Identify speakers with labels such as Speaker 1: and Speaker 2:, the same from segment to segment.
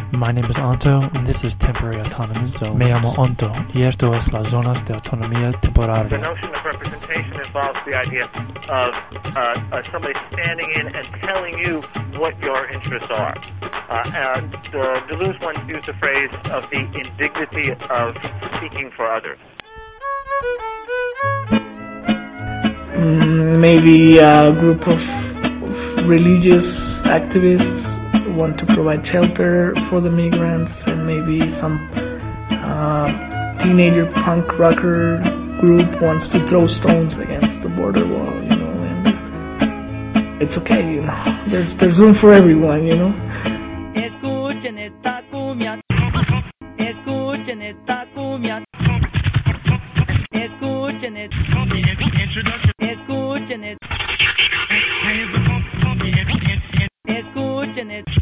Speaker 1: My name is Anto, and this is Temporary Autonomous Zone. Me llamo Anto, y esto es las zonas de autonomía temporaria.
Speaker 2: The notion of representation involves the idea of somebody standing in and telling you what your interests are. Deleuze once used the phrase of the indignity of speaking for others.
Speaker 3: Maybe a group of religious activists want to provide shelter for the migrants, and maybe some teenager punk rocker group wants to throw stones against the border wall, and it's okay, there's room for everyone,
Speaker 4: Escuchen esta cumbia, escuchen esta cumbia, escuchen esta introduction, escuchen esta, escuchen esta.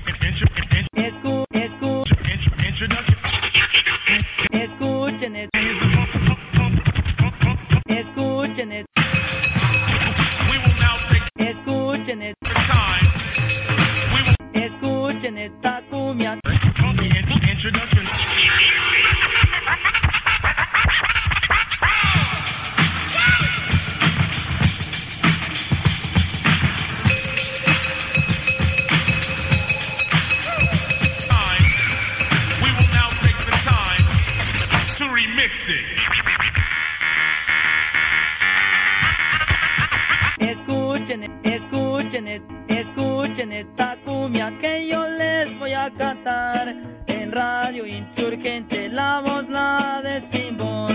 Speaker 4: Escuchen esta cumbia que yo les voy a cantar en Radio Insurgente, la voz la de Sin Voz.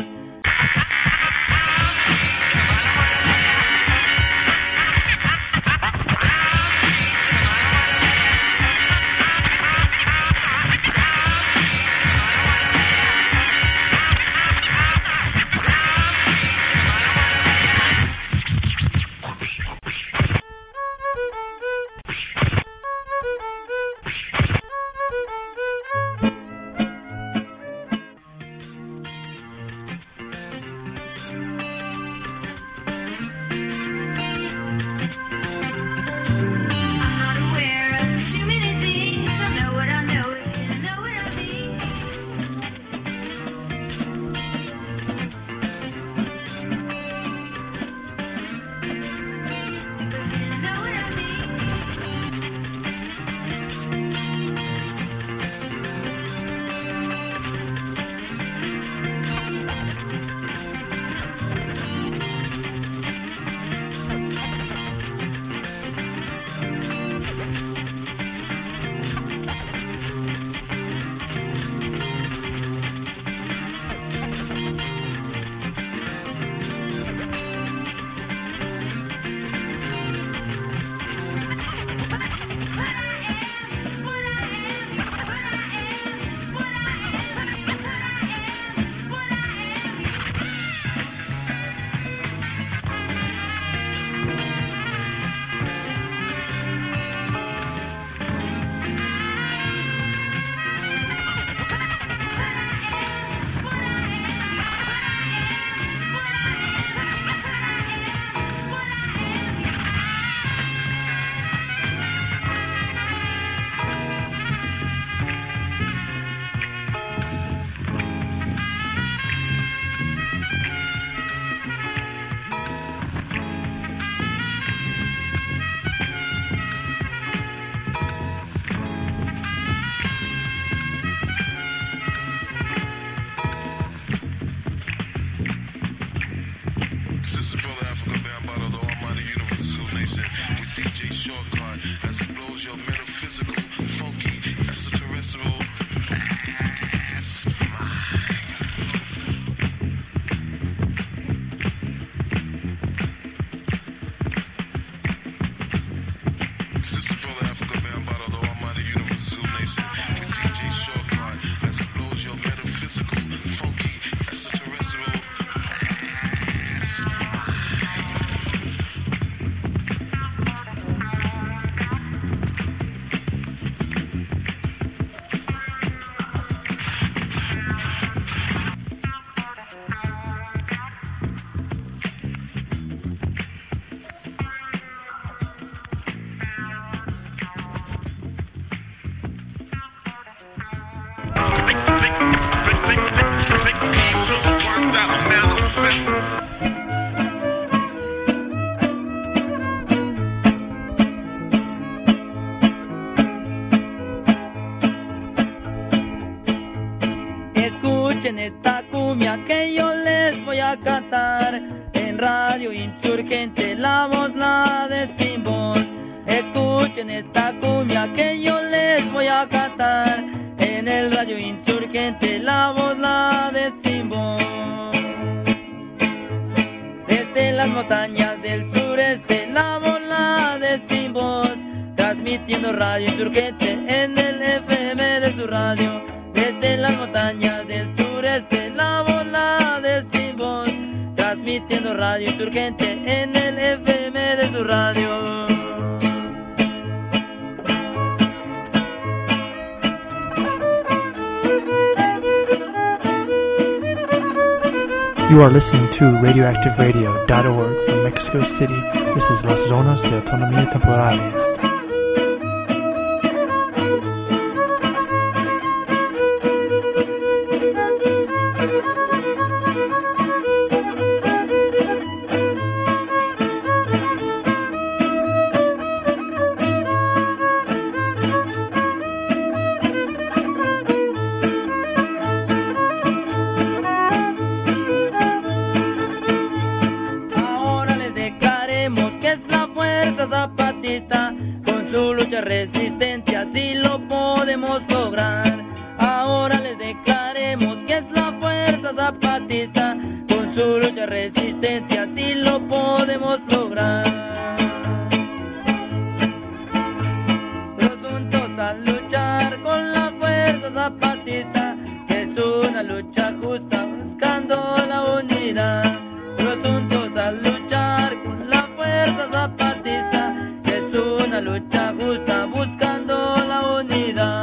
Speaker 4: cantar. En Radio Insurgente la voz la decimos. Escuchen esta cumbia que yo les voy a cantar. En el Radio Insurgente la voz la decimos. Desde las montañas del sureste la voz la decimos. Transmitiendo Radio Insurgente en el FM de su radio. Desde las montañas del sureste la voz la decimos. Transmitiendo Radio Insurgente en el FM de su radio.
Speaker 1: You are listening to RadioactiveRadio.org from Mexico City. This is Las Zonas de Autonomía Temporaria.
Speaker 4: Resistencia, si lo podemos lograr. Ahora les declaremos que es la fuerza zapatista. Con su lucha resistencia, si lo podemos lograr. Todos juntos a luchar con la fuerza zapatista, que es una lucha justa buscando la unidad. Todos juntos a luchar con la fuerza zapatista, que es una lucha justa buscando la unidad.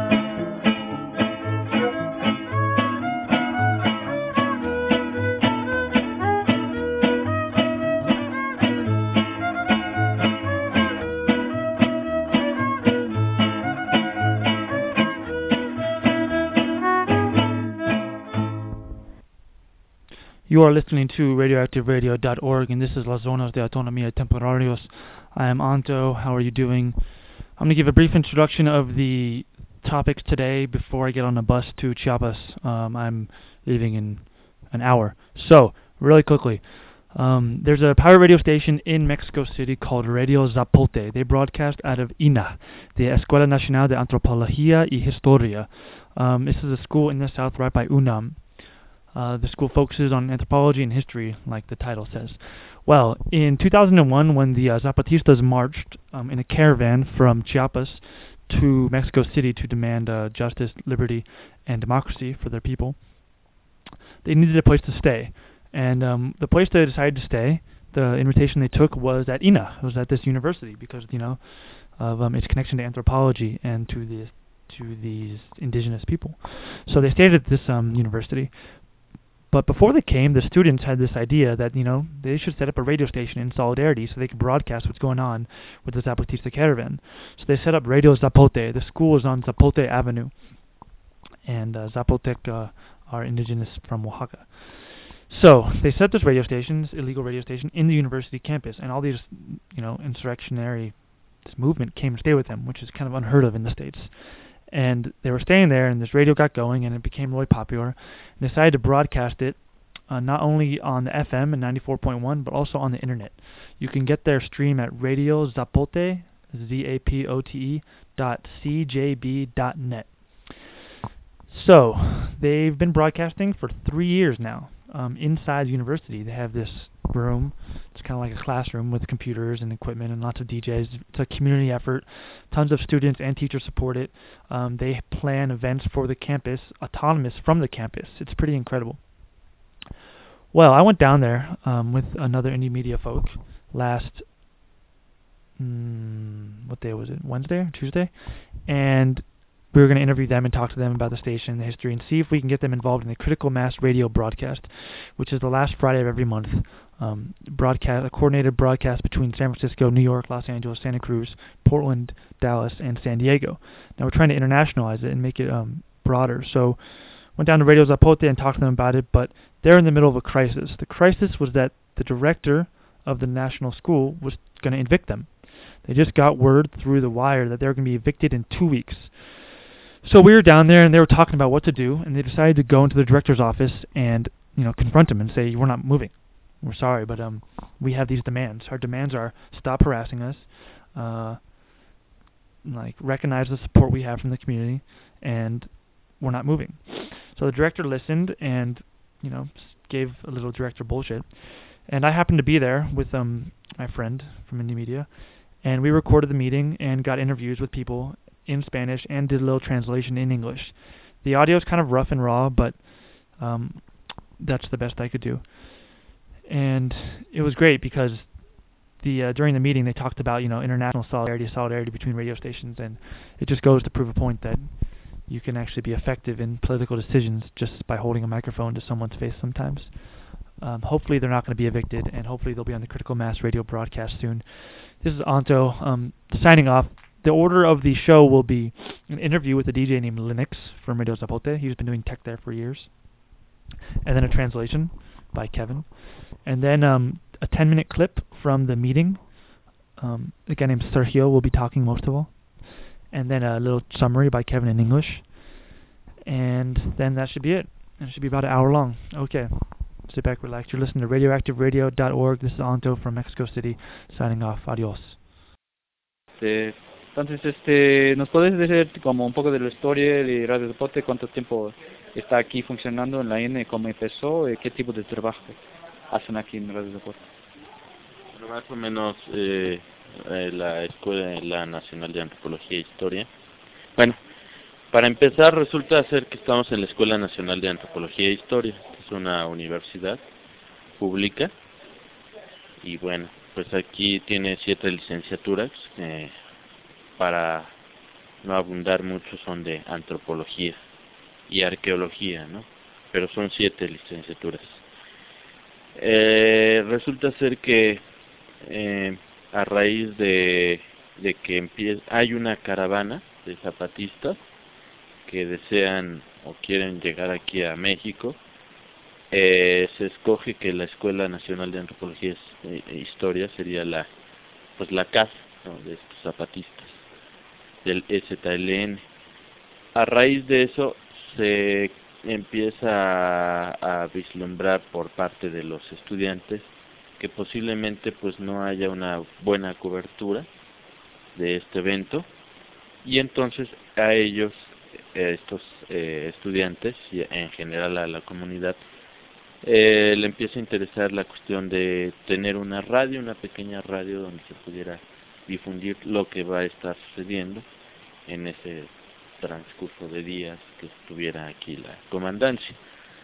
Speaker 1: You are listening to RadioactiveRadio.org, and this is Las Zonas de Autonomía Temporarios. I am Anto. How are you doing? I'm going to give a brief introduction of the topics today before I get on the bus to Chiapas. I'm leaving in an hour. So, really quickly, there's a pirate radio station in Mexico City called Radio Zapote. They broadcast out of INA, the Escuela Nacional de Antropología y Historia. This is a school in the south right by UNAM. The school focuses on anthropology and history, like the title says. Well, in 2001, when the Zapatistas marched in a caravan from Chiapas to Mexico City to demand justice, liberty, and democracy for their people, they needed a place to stay. And the place they decided to stay, the invitation they took was at INA. It was at this university because, you know, of its connection to anthropology and to these indigenous people. So they stayed at this university. But before they came, the students had this idea that, you know, they should set up a radio station in solidarity so they could broadcast what's going on with the Zapatista caravan. So they set up Radio Zapote. The school is on Zapote Avenue. And Zapotec are indigenous from Oaxaca. So they set up this radio station, this illegal radio station, in the university campus. And all these, you know, this movement came to stay with them, which is kind of unheard of in the States. And they were staying there, and this radio got going, and it became really popular. And they decided to broadcast it not only on the FM and 94.1, but also on the internet. You can get their stream at Radio Zapote, ZAPOTE.cjb.net. So they've been broadcasting for 3 years now. Inside the university, they have this room. It's kind of like a classroom with computers and equipment and lots of DJs. It's a community effort. Tons of students and teachers support it. They plan events for the campus, autonomous from the campus. It's pretty incredible. Well, I went down there with another indie media folk last, what day was it? Wednesday or Tuesday? And we were going to interview them and talk to them about the station, the history, and see if we can get them involved in the Critical Mass radio broadcast, which is the last Friday of every month. A coordinated broadcast between San Francisco, New York, Los Angeles, Santa Cruz, Portland, Dallas, and San Diego. Now we're trying to internationalize it and make it broader. So went down to Radio Zapote and talked to them about it, but they're in the middle of a crisis. The crisis was that the director of the national school was going to evict them. They just got word through the wire that they were going to be evicted in 2 weeks. So we were down there, and they were talking about what to do, and they decided to go into the director's office and, you know, confront him and say, "We're not moving. we're sorry, but we have these demands. Our demands are stop harassing us, like recognize the support we have from the community, and we're not moving. So the director listened and, you know, gave a little director bullshit. And I happened to be there with my friend from Indie Media, and we recorded the meeting and got interviews with people in Spanish and did a little translation in English. The audio is kind of rough and raw, but that's the best I could do. And it was great because during the meeting they talked about, you know, international solidarity between radio stations, and it just goes to prove a point that you can actually be effective in political decisions just by holding a microphone to someone's face sometimes. Hopefully they're not going to be evicted, and hopefully they'll be on the Critical Mass radio broadcast soon. This is Anto signing off. The order of the show will be an interview with a DJ named Linux from Radio Zapote. He's been doing tech there for years. And then a translation by Kevin. And then a 10-minute clip from the meeting. A guy named Sergio will be talking most of all. And then a little summary by Kevin in English. And then that should be it. And it should be about an hour long. Okay. Sit back, relax. You're listening to radioactiveradio.org. This is Anto from Mexico City, signing off. Adiós.
Speaker 5: Entonces, ¿nos puedes decir como un poco de la historia de Radio Zapote? ¿Cuánto tiempo está aquí funcionando en la INE? ¿Cómo empezó? ¿Qué tipo de trabajo hacen aquí en Radio Zapote?
Speaker 6: Más o menos la Escuela Nacional de Antropología e Historia. Bueno, para empezar, resulta ser que estamos en la Escuela Nacional de Antropología e Historia. Es una universidad pública y bueno, pues aquí tiene 7 licenciaturas, para no abundar mucho son de antropología y arqueología, ¿no? Pero son 7 licenciaturas. Resulta ser que a raíz de que hay una caravana de zapatistas que desean o quieren llegar aquí a México, se escoge que la Escuela Nacional de Antropología e Historia sería la casa, ¿no?, de estos zapatistas del EZLN. A raíz de eso se empieza a vislumbrar por parte de los estudiantes que posiblemente pues no haya una buena cobertura de este evento, y entonces a ellos, estos estudiantes y en general a la comunidad, le empieza a interesar la cuestión de tener una radio, una pequeña radio donde se pudiera difundir lo que va a estar sucediendo en ese transcurso de días que estuviera aquí la comandancia.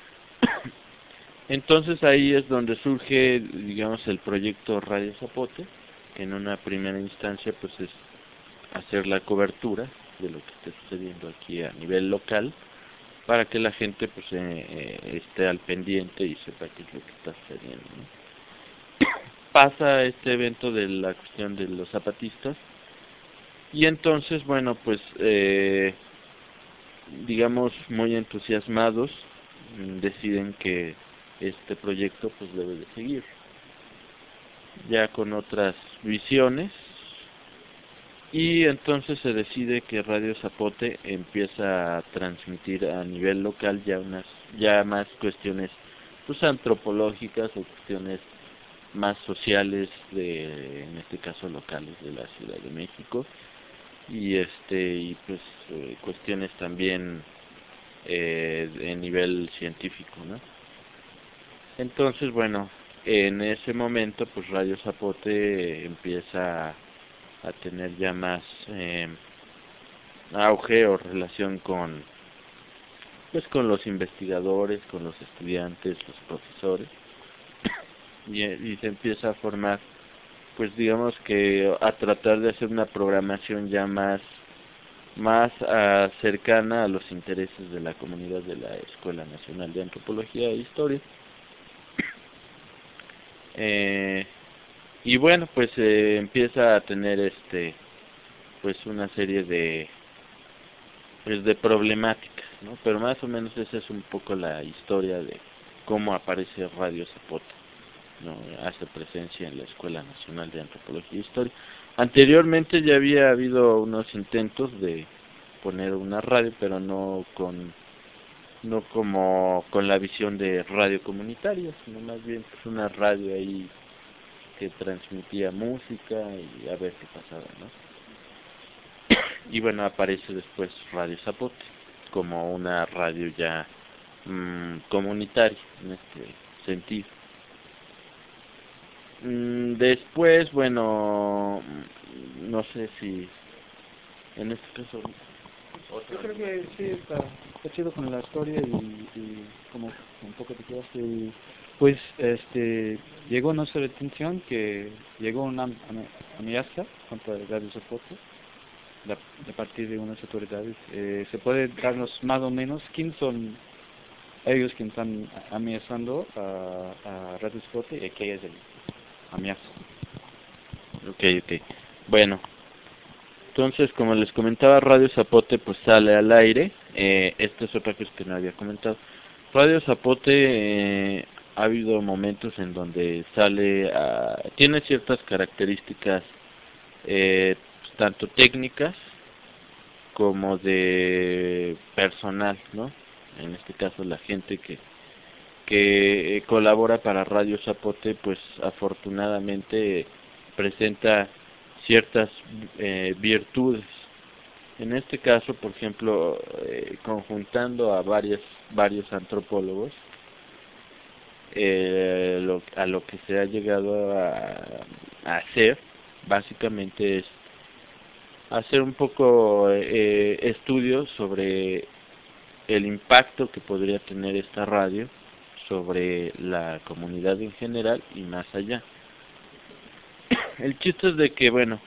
Speaker 6: Entonces ahí es donde surge, digamos, el proyecto Radio Zapote, que en una primera instancia pues es hacer la cobertura de lo que esté sucediendo aquí a nivel local, para que la gente pues esté al pendiente y sepa qué es lo que está sucediendo, ¿no? Pasa este evento de la cuestión de los zapatistas, y entonces, bueno, pues digamos, muy entusiasmados, deciden que este proyecto pues debe de seguir, ya con otras visiones, y entonces se decide que Radio Zapote empieza a transmitir a nivel local ya más cuestiones pues antropológicas o cuestiones más sociales, en este caso locales de la Ciudad de México, y pues cuestiones también de nivel científico, ¿no? Entonces, bueno, en ese momento pues Radio Zapote empieza a tener ya más auge o relación con los investigadores, con los estudiantes, los profesores, y se empieza a formar, pues digamos que a tratar de hacer una programación ya más cercana a los intereses de la comunidad de la Escuela Nacional de Antropología e Historia. Y bueno, pues empieza a tener pues una serie de problemáticas, ¿no? Pero más o menos esa es un poco la historia de cómo aparece Radio Zapote, ¿no? Hace presencia en la Escuela Nacional de Antropología e Historia. Anteriormente ya había habido unos intentos de poner una radio, pero no con no como con la visión de radio comunitaria, sino más bien pues una radio ahí que transmitía música y a ver qué pasaba, ¿no? Y bueno, aparece después Radio Zapote como una radio ya comunitaria en este sentido. Después, bueno, no sé si en este caso
Speaker 5: yo creo que sí está chido con la historia y como un poco te quedaste y pues llegó nuestra atención que llegó una amenaza contra Radio Zapote de partir de unas autoridades. ¿Se puede darnos más o menos quién son ellos que están amenazando a Radio Zapote y qué es el amenaza?
Speaker 6: Ok. Bueno, entonces, como les comentaba, Radio Zapote pues sale al aire. Esta es otra cosa que no había comentado. Radio Zapote ha habido momentos en donde tiene ciertas características tanto técnicas como de personal, ¿no? En este caso la gente que colabora para Radio Zapote pues afortunadamente presenta ciertas virtudes. En este caso, por ejemplo, conjuntando a varios antropólogos, a lo que se ha llegado a hacer, básicamente es hacer un poco estudios sobre el impacto que podría tener esta radio sobre la comunidad en general y más allá. El chiste es de que, bueno,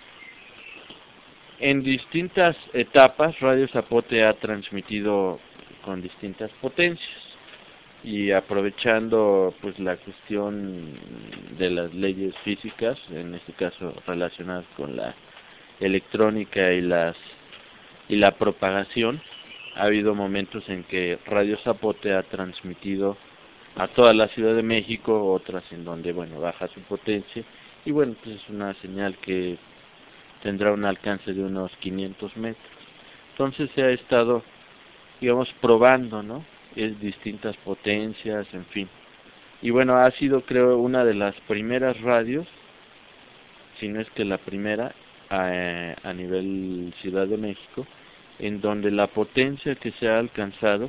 Speaker 6: en distintas etapas Radio Zapote ha transmitido con distintas potencias y aprovechando pues la cuestión de las leyes físicas, en este caso relacionadas con la electrónica y la propagación, ha habido momentos en que Radio Zapote ha transmitido a toda la Ciudad de México, otras en donde, bueno, baja su potencia, y bueno, pues es una señal que tendrá un alcance de unos 500 metros. Entonces se ha estado, digamos, probando, ¿no? Distintas potencias, en fin. Y bueno, ha sido, creo, una de las primeras radios, si no es que la primera, a nivel Ciudad de México, en donde la potencia que se ha alcanzado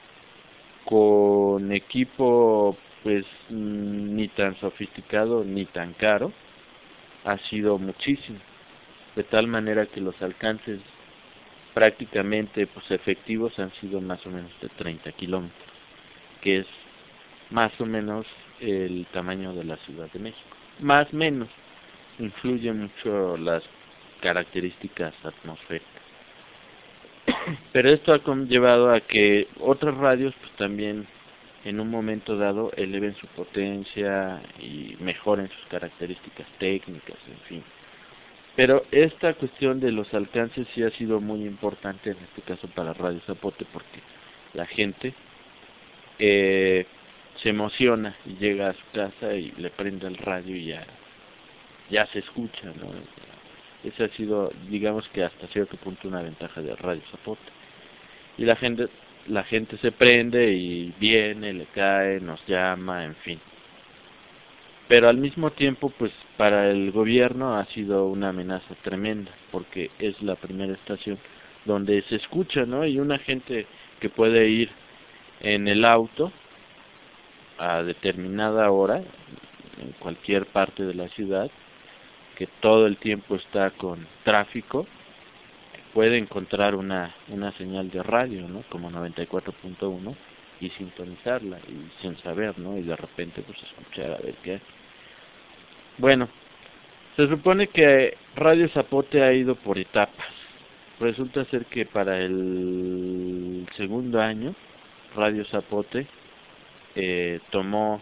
Speaker 6: con equipo pues ni tan sofisticado ni tan caro ha sido muchísimo, de tal manera que los alcances prácticamente pues efectivos han sido más o menos de 30 kilómetros, que es más o menos el tamaño de la Ciudad de México. Más o menos, influye mucho las características atmosféricas. Pero esto ha conllevado a que otras radios pues también en un momento dado eleven su potencia y mejoren sus características técnicas, en fin. Pero esta cuestión de los alcances sí ha sido muy importante en este caso para Radio Zapote, porque la gente se emociona y llega a su casa y le prende el radio y ya se escucha, ¿no? Esa ha sido, digamos que hasta cierto punto, una ventaja de Radio Zapote. Y la gente se prende y viene, le cae, nos llama, en fin. Pero al mismo tiempo, pues para el gobierno ha sido una amenaza tremenda, porque es la primera estación donde se escucha, ¿no? Y una gente que puede ir en el auto a determinada hora, en cualquier parte de la ciudad, que todo el tiempo está con tráfico, puede encontrar una señal de radio, ¿no? Como 94.1 y sintonizarla y sin saber, ¿no? Y de repente pues escuchar a ver qué. Bueno, se supone que Radio Zapote ha ido por etapas. Resulta ser que para el segundo año Radio Zapote tomó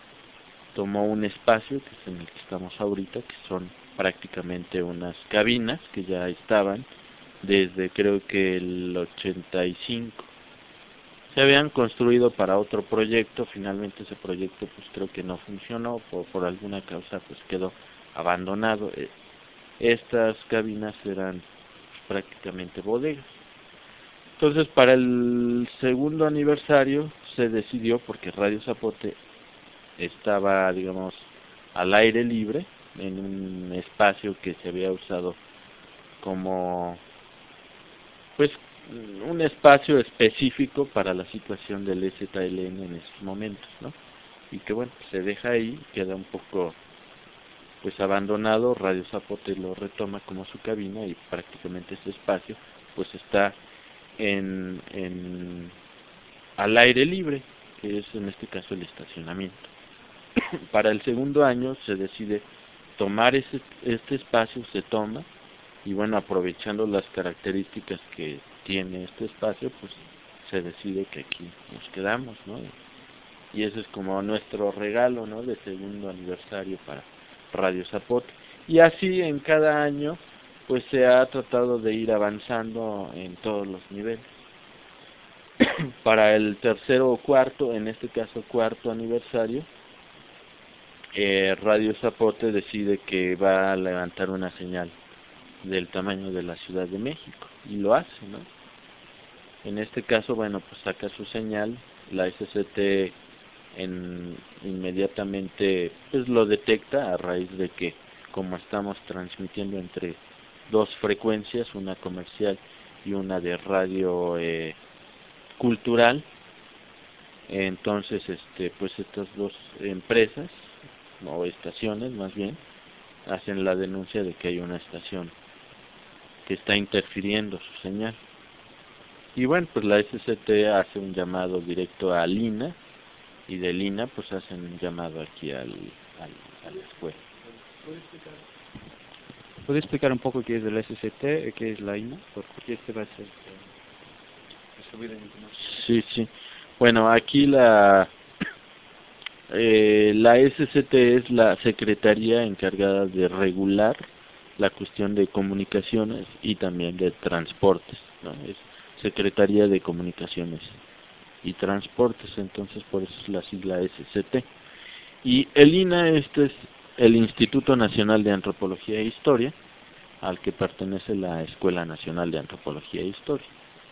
Speaker 6: un espacio que es en el que estamos ahorita, que son prácticamente unas cabinas que ya estaban desde creo que el 85. Se habían construido para otro proyecto, finalmente ese proyecto pues creo que no funcionó, por alguna causa pues quedó abandonado. Estas cabinas eran prácticamente bodegas. Entonces, para el segundo aniversario se decidió, porque Radio Zapote estaba, digamos, al aire libre, en un espacio que se había usado como, pues, un espacio específico para la situación del EZLN en esos momentos, ¿no? Y que, bueno, se deja ahí, queda un poco, pues, abandonado. Radio Zapote lo retoma como su cabina y prácticamente ese espacio, pues, está al aire libre, que es en este caso el estacionamiento. Para el segundo año se decide tomar este espacio, se toma, y bueno, aprovechando las características que tiene este espacio, pues se decide que aquí nos quedamos, ¿no? Y eso es como nuestro regalo, ¿no?, de segundo aniversario para Radio Zapote. Y así en cada año, pues se ha tratado de ir avanzando en todos los niveles. Para el tercero o cuarto, en este caso cuarto aniversario, Radio Zapote decide que va a levantar una señal del tamaño de la Ciudad de México, y lo hace, ¿no? En este caso, bueno, pues saca su señal, la SCT inmediatamente pues lo detecta, a raíz de que, como estamos transmitiendo entre dos frecuencias, una comercial y una de radio cultural, entonces pues estas dos empresas, o estaciones más bien, hacen la denuncia de que hay una estación que está interfiriendo su señal. Y bueno, pues la SCT hace un llamado directo a Lina, y de Lina pues hacen un llamado aquí a la escuela.
Speaker 5: ¿Puede explicar un poco qué es el SCT, qué es la INA? Porque va a ser subida en información.
Speaker 6: Sí. Bueno, aquí la SCT es la secretaría encargada de regular la cuestión de comunicaciones y también de transportes, ¿no? Es Secretaría de Comunicaciones y Transportes, entonces por eso es la sigla SCT. Y el INA, este es el Instituto Nacional de Antropología e Historia, al que pertenece la Escuela Nacional de Antropología e Historia.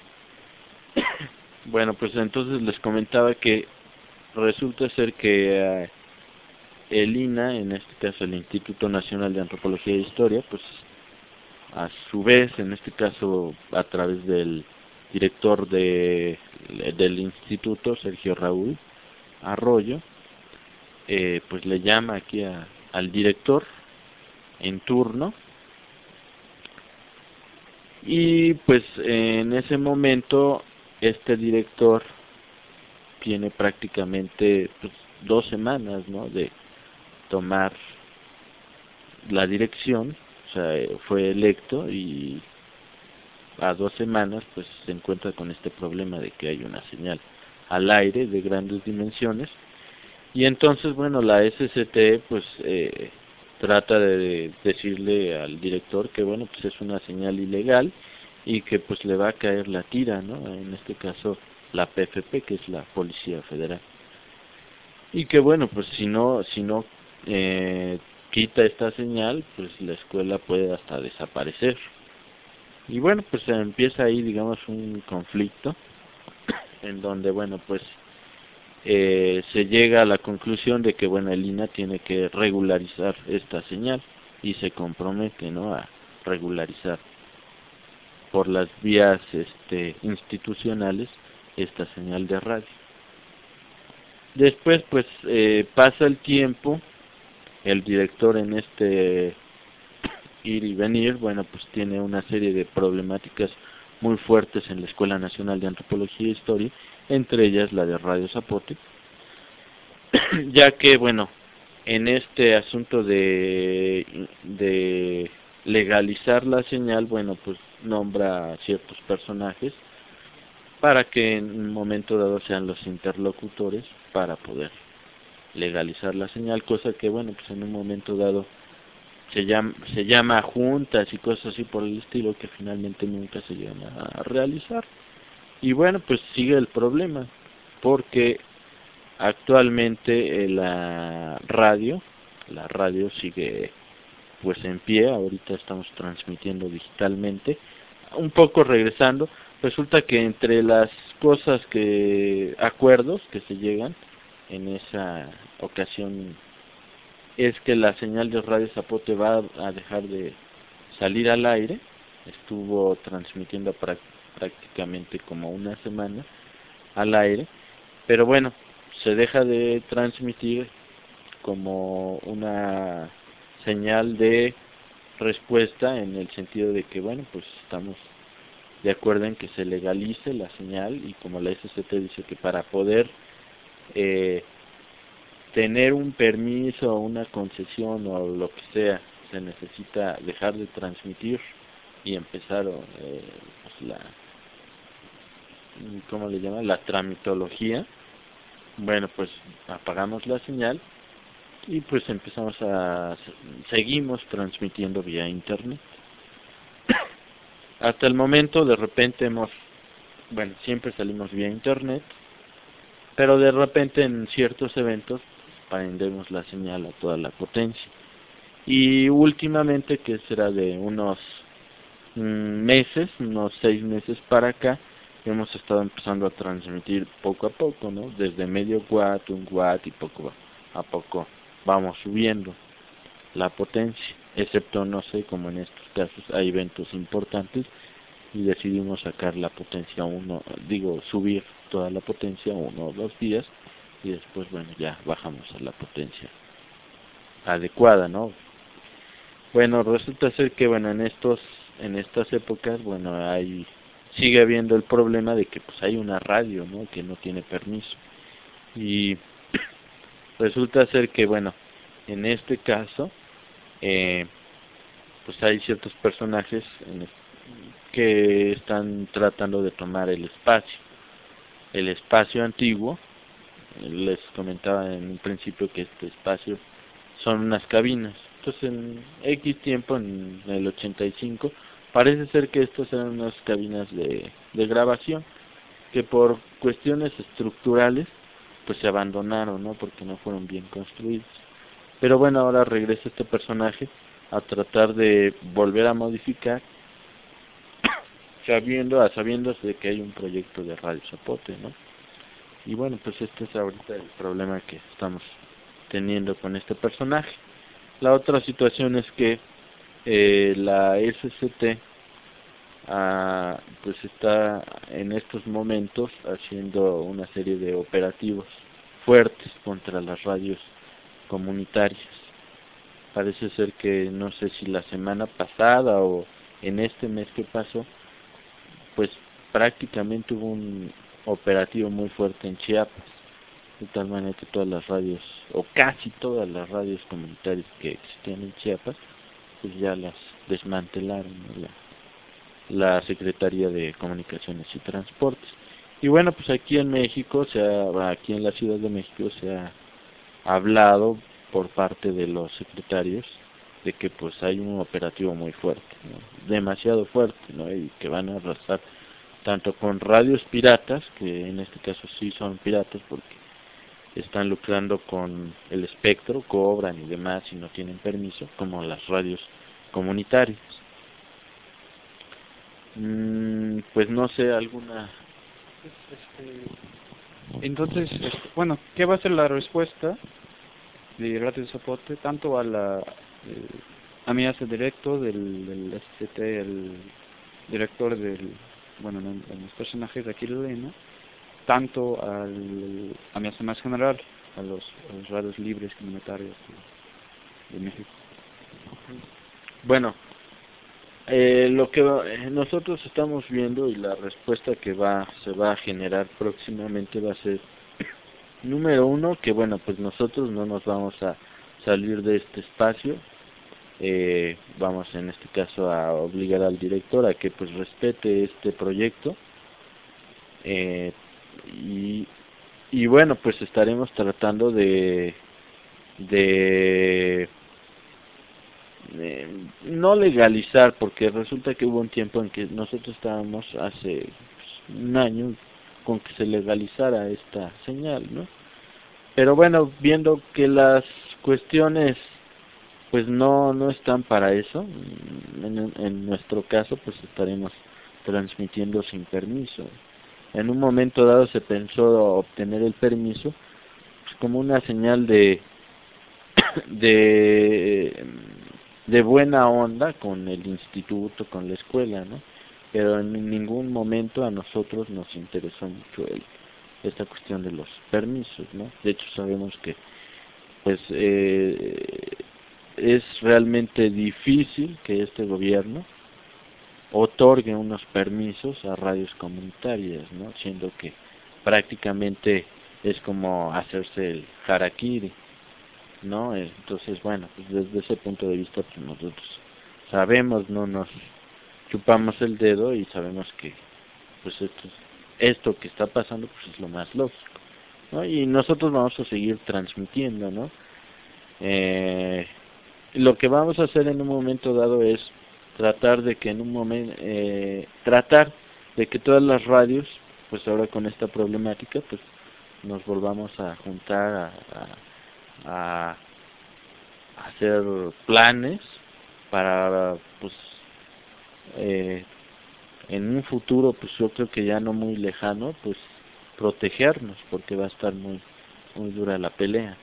Speaker 6: Bueno, pues entonces les comentaba que resulta ser que el INA, en este caso el Instituto Nacional de Antropología e Historia, pues a su vez, en este caso a través del director del instituto, Sergio Raúl Arroyo, pues le llama aquí al director en turno, y pues en ese momento este director tiene prácticamente pues 2 semanas, ¿no?, de tomar la dirección. O sea, fue electo y a 2 semanas pues se encuentra con este problema de que hay una señal al aire de grandes dimensiones. Y entonces, bueno, la SCT pues trata de decirle al director que, bueno, pues es una señal ilegal y que pues le va a caer la tira, ¿no?, en este caso la PFP, que es la Policía Federal, y que, bueno, pues si no quita esta señal, pues la escuela puede hasta desaparecer. Y bueno, pues empieza ahí, digamos, un conflicto en donde, bueno, pues se llega a la conclusión de que, bueno, el INA tiene que regularizar esta señal y se compromete, ¿no?, a regularizar por las vías institucionales esta señal de radio. Después, pues pasa el tiempo, el director en este ir y venir, bueno, pues tiene una serie de problemáticas muy fuertes en la Escuela Nacional de Antropología e Historia, entre ellas la de Radio Zapote, ya que, bueno, en este asunto de legalizar la señal, bueno, pues nombra a ciertos personajes para que en un momento dado sean los interlocutores para poder legalizar la señal, cosa que, bueno, pues en un momento dado se llama juntas y cosas así por el estilo, que finalmente nunca se llegan a realizar. Y bueno, pues sigue el problema, porque actualmente la radio sigue pues en pie. Ahorita estamos transmitiendo digitalmente, un poco regresando, resulta que entre las acuerdos que se llegan en esa ocasión es que la señal de Radio Zapote va a dejar de salir al aire. Estuvo transmitiendo prácticamente como una semana al aire, pero bueno, se deja de transmitir como una señal de respuesta, en el sentido de que, bueno, pues estamos de acuerdo en que se legalice la señal, y como la SCT dice que para poder tener un permiso o una concesión o lo que sea, se necesita dejar de transmitir y empezar pues ¿cómo le llaman? La tramitología. Bueno, pues apagamos la señal y pues seguimos transmitiendo vía internet. Hasta el momento, de repente siempre salimos vía internet, pero de repente en ciertos eventos prendemos la señal a toda la potencia. Y últimamente, que será de unos meses, unos 6 meses para acá, hemos estado empezando a transmitir poco a poco, ¿no? Desde medio watt, 1 watt, y poco a poco vamos subiendo la potencia, excepto, no sé, como en estos casos hay eventos importantes y decidimos sacar la potencia subir toda la potencia 1 o 2 días, y después, bueno, ya bajamos a la potencia adecuada, ¿no? Bueno, resulta ser que, bueno, en estas épocas, bueno, sigue habiendo el problema de que pues hay una radio, ¿no?, que no tiene permiso, y resulta ser que, bueno, en este caso pues hay ciertos personajes que están tratando de tomar el espacio antiguo. Les comentaba en un principio que este espacio son unas cabinas. Entonces, en X tiempo, en el 85, parece ser que estas eran unas cabinas de grabación que por cuestiones estructurales pues se abandonaron, ¿no?, porque no fueron bien construidos. Pero bueno, ahora regresa este personaje a tratar de volver a modificar, sabiéndose de que hay un proyecto de Radio Zapote, ¿no? Y bueno, pues este es ahorita el problema que estamos teniendo con este personaje. La otra situación es que la SCT pues está en estos momentos haciendo una serie de operativos fuertes contra las radios comunitarias. Parece ser que, no sé si la semana pasada o en este mes que pasó, pues prácticamente hubo un operativo muy fuerte en Chiapas, de tal manera que todas las radios, o casi todas las radios comunitarias que existían en Chiapas, pues ya las desmantelaron, ¿no?, la Secretaría de Comunicaciones y Transportes. Y bueno, pues aquí en México, aquí en la Ciudad de México, se ha hablado por parte de los secretarios de que pues hay un operativo muy fuerte, ¿no?, demasiado fuerte, ¿no?, y que van a arrasar tanto con radios piratas, que en este caso sí son piratas porque están lucrando con el espectro, cobran y demás y no tienen permiso, como las radios comunitarias. Pues no sé, alguna...
Speaker 5: Entonces, bueno, ¿qué va a ser la respuesta de Radio Zapote tanto a la amenaza directo del SCT, el director de los personajes de aquí de Elena, tanto al amenaza más general a los radios libres comunitarios de México?
Speaker 6: Bueno, lo que nosotros estamos viendo y la respuesta que se va a generar próximamente va a ser, número uno, que bueno, pues nosotros no nos vamos a salir de este espacio. Vamos en este caso a obligar al director a que pues respete este proyecto, y bueno, pues estaremos tratando de no legalizar, porque resulta que hubo un tiempo en que nosotros estábamos hace un año con que se legalizara esta señal, ¿no? Pero bueno, viendo que las cuestiones pues no están para eso, en nuestro caso pues estaremos transmitiendo sin permiso. En un momento dado se pensó obtener el permiso pues, como una señal de de buena onda con el instituto, con la escuela, ¿no? Pero en ningún momento a nosotros nos interesó mucho esta cuestión de los permisos, ¿no? De hecho sabemos que pues es realmente difícil que este gobierno otorgue unos permisos a radios comunitarias, ¿no? Siendo que prácticamente es como hacerse el harakiri, ¿no? Entonces, bueno, pues desde ese punto de vista, pues nosotros sabemos, no nos chupamos el dedo y sabemos que, pues esto que está pasando, pues es lo más lógico, ¿no? Y nosotros vamos a seguir transmitiendo, ¿no? Lo que vamos a hacer en un momento dado es tratar de que en un momento, tratar de que todas las radios, pues ahora con esta problemática, pues nos volvamos a juntar a hacer planes para pues en un futuro pues yo creo que ya no muy lejano pues protegernos porque va a estar muy dura la pelea.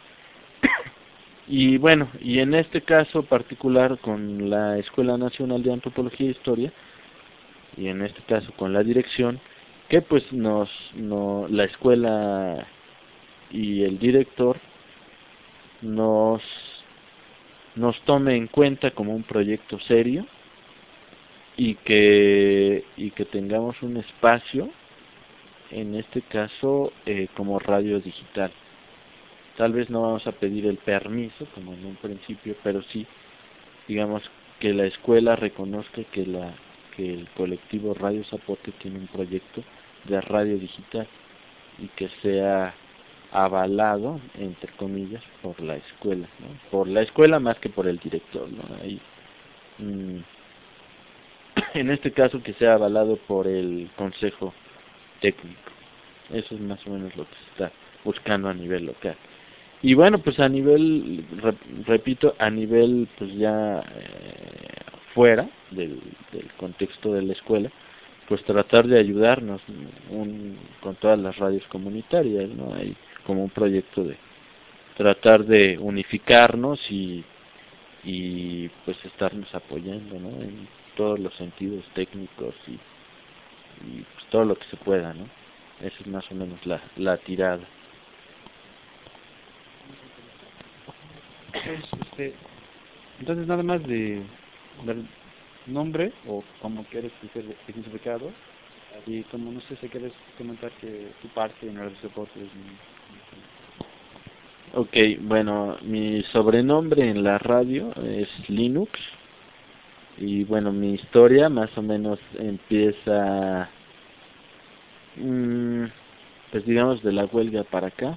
Speaker 6: Y bueno, y en este caso particular con la Escuela Nacional de Antropología e Historia y en este caso con la dirección que pues la escuela y el director nos tome en cuenta como un proyecto serio y que tengamos un espacio, en este caso como radio digital. Tal vez no vamos a pedir el permiso como en un principio, pero sí, digamos, que la escuela reconozca que el colectivo Radio Zapote tiene un proyecto de radio digital y que sea avalado, entre comillas, por la escuela, ¿no? Por la escuela más que por el director, ¿no? Ahí, en este caso que sea avalado por el consejo técnico. Eso es más o menos lo que se está buscando a nivel local. Y bueno, pues a nivel, repito, a nivel pues ya fuera del contexto de la escuela, pues tratar de ayudarnos con todas las radios comunitarias, ¿no? Hay como un proyecto de tratar de unificarnos y pues estarnos apoyando, ¿no? En todos los sentidos técnicos y pues todo lo que se pueda, ¿no? Esa es más o menos la tirada.
Speaker 5: Entonces nada más del nombre o como quieres ser significado y como no sé si quieres comentar que tu parte en el soporte es
Speaker 6: Ok, bueno, mi sobrenombre en la radio es Linux y bueno, mi historia más o menos empieza pues digamos de la huelga para acá.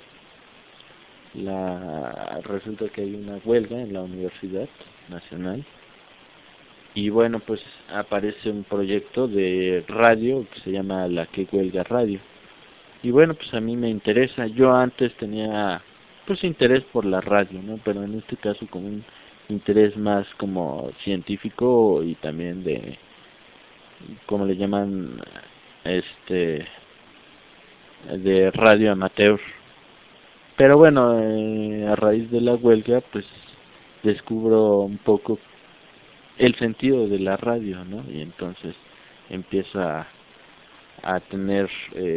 Speaker 6: Resulta que hay una huelga en la Universidad Nacional y bueno, pues aparece un proyecto de radio que se llama La Que Huelga Radio y bueno, pues a mí me interesa. Yo antes tenía pues interés por la radio, ¿no? Pero en este caso como un interés más como científico y también de, como le llaman, de radio amateur. Pero bueno, a raíz de la huelga, pues descubro un poco el sentido de la radio, ¿no? Y entonces empiezo a tener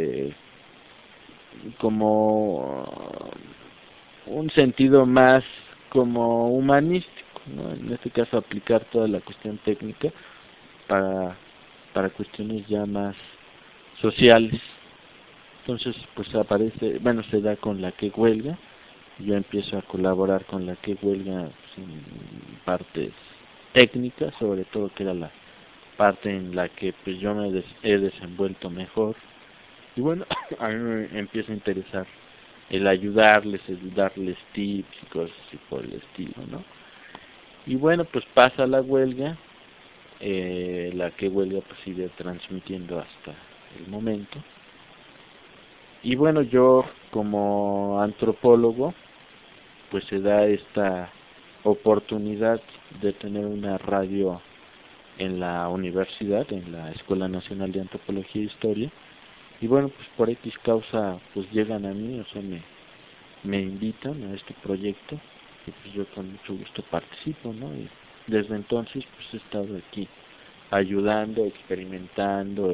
Speaker 6: como un sentido más como humanístico, ¿no? En este caso aplicar toda la cuestión técnica para cuestiones ya más sociales. Entonces, pues se da con La Que Huelga, yo empiezo a colaborar con La Que Huelga pues, en partes técnicas, sobre todo que era la parte en la que pues yo me he desenvuelto mejor, y bueno, a mí me empieza a interesar el ayudarles, el darles tips y cosas así por el estilo, ¿no? Y bueno, pues pasa la huelga, La Que Huelga pues sigue transmitiendo hasta el momento. Y bueno, yo como antropólogo, pues se da esta oportunidad de tener una radio en la universidad, en la Escuela Nacional de Antropología e Historia, y bueno, pues por X causa pues llegan a mí, o sea, me invitan a este proyecto, y pues yo con mucho gusto participo, ¿no? Y desde entonces pues he estado aquí ayudando, experimentando,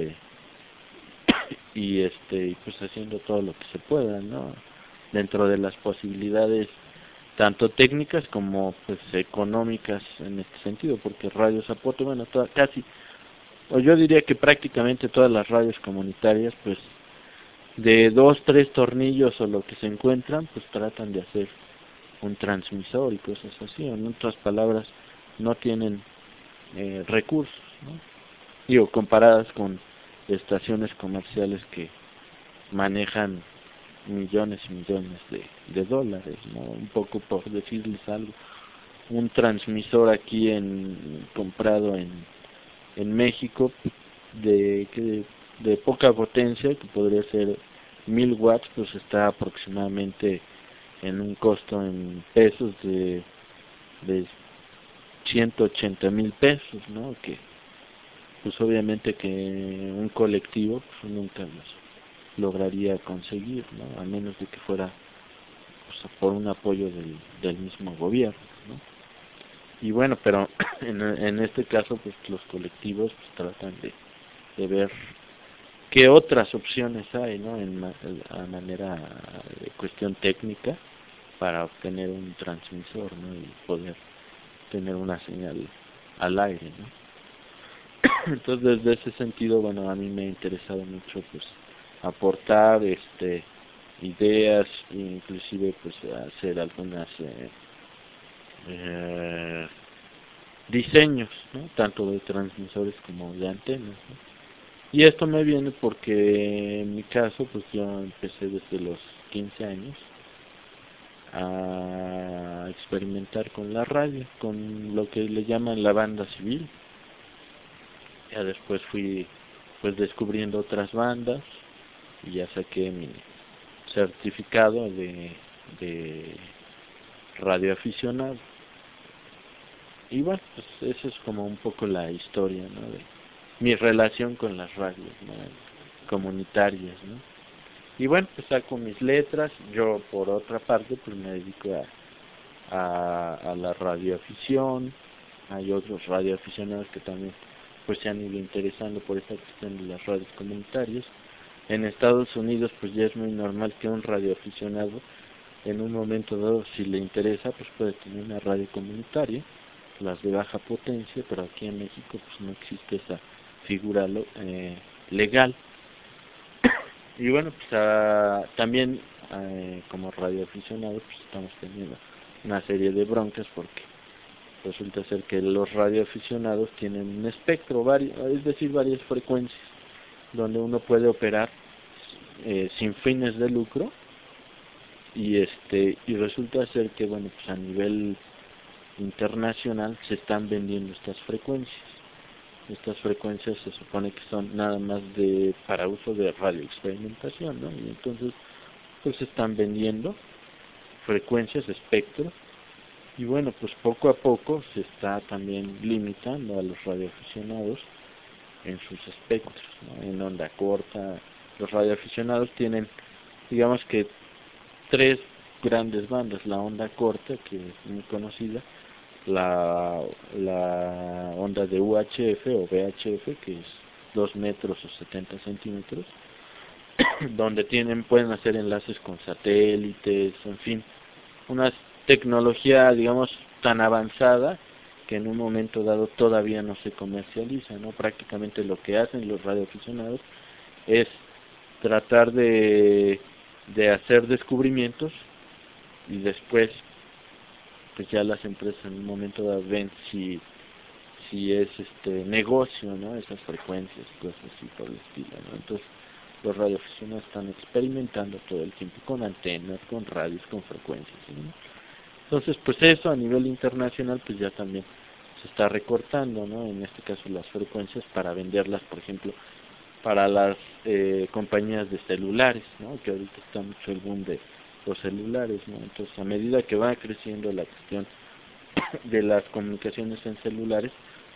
Speaker 6: y pues haciendo todo lo que se pueda, ¿no? Dentro de las posibilidades tanto técnicas como pues económicas en este sentido, porque Radio Zapote, bueno, casi, o yo diría que prácticamente todas las radios comunitarias, pues de 2, 3 tornillos o lo que se encuentran, pues tratan de hacer un transmisor y cosas así, en otras palabras, no tienen recursos, ¿no? Digo, comparadas con estaciones comerciales que manejan millones y millones de dólares, ¿no? Un poco por decirles algo, un transmisor aquí comprado en México de poca potencia, que podría ser 1000 watts, pues está aproximadamente en un costo en pesos de 180,000 pesos, ¿no? Que pues obviamente que un colectivo pues nunca los lograría conseguir, ¿no? A menos de que fuera pues, por un apoyo del mismo gobierno, ¿no? Y bueno, pero en este caso pues los colectivos pues tratan de ver qué otras opciones hay, ¿no? A manera de cuestión técnica para obtener un transmisor, ¿no? Y poder tener una señal al aire, ¿no? Entonces desde ese sentido, bueno, a mí me ha interesado mucho pues aportar ideas, inclusive pues hacer algunas diseños, ¿no? Tanto de transmisores como de antenas, ¿no? Y esto me viene porque en mi caso pues yo empecé desde los 15 años a experimentar con la radio, con lo que le llaman la banda civil. Ya después fui pues descubriendo otras bandas y ya saqué mi certificado de radioaficionado. Y bueno, pues eso es como un poco la historia, ¿no? De mi relación con las radios, ¿no? Comunitarias, ¿no? Y bueno, pues saco mis letras. Yo por otra parte pues me dedico a la radioafición. Hay otros radioaficionados que también pues se han ido interesando por esta cuestión de las radios comunitarias. En Estados Unidos pues ya es muy normal que un radioaficionado en un momento dado, si le interesa, pues puede tener una radio comunitaria, las de baja potencia, pero aquí en México pues no existe esa figura legal. Y bueno, pues también como radioaficionados pues estamos teniendo una serie de broncas porque resulta ser que los radioaficionados tienen un espectro, es decir, varias frecuencias, donde uno puede operar sin fines de lucro, y resulta ser que bueno, pues a nivel internacional se están vendiendo estas frecuencias. Estas frecuencias se supone que son nada más para uso de radioexperimentación, ¿no? Y entonces pues se están vendiendo frecuencias, espectros. Y bueno, pues poco a poco se está también limitando a los radioaficionados en sus espectros, ¿no? En onda corta, los radioaficionados tienen, digamos que 3 grandes bandas: la onda corta, que es muy conocida, la onda de UHF o VHF, que es 2 metros o 70 centímetros, donde pueden hacer enlaces con satélites, en fin, una tecnología, digamos, tan avanzada que en un momento dado todavía no se comercializa, ¿no? Prácticamente lo que hacen los radioaficionados es tratar de hacer descubrimientos, y después pues ya las empresas en un momento dado ven si es negocio, ¿no? Esas frecuencias y cosas así por el estilo, ¿no? Entonces los radioaficionados están experimentando todo el tiempo con antenas, con radios, con frecuencias, ¿no? Entonces pues eso a nivel internacional pues ya también se está recortando, ¿no? En este caso las frecuencias para venderlas, por ejemplo, para las compañías de celulares, ¿no? Que ahorita está mucho el boom de los celulares, ¿no? Entonces a medida que va creciendo la cuestión de las comunicaciones en celulares,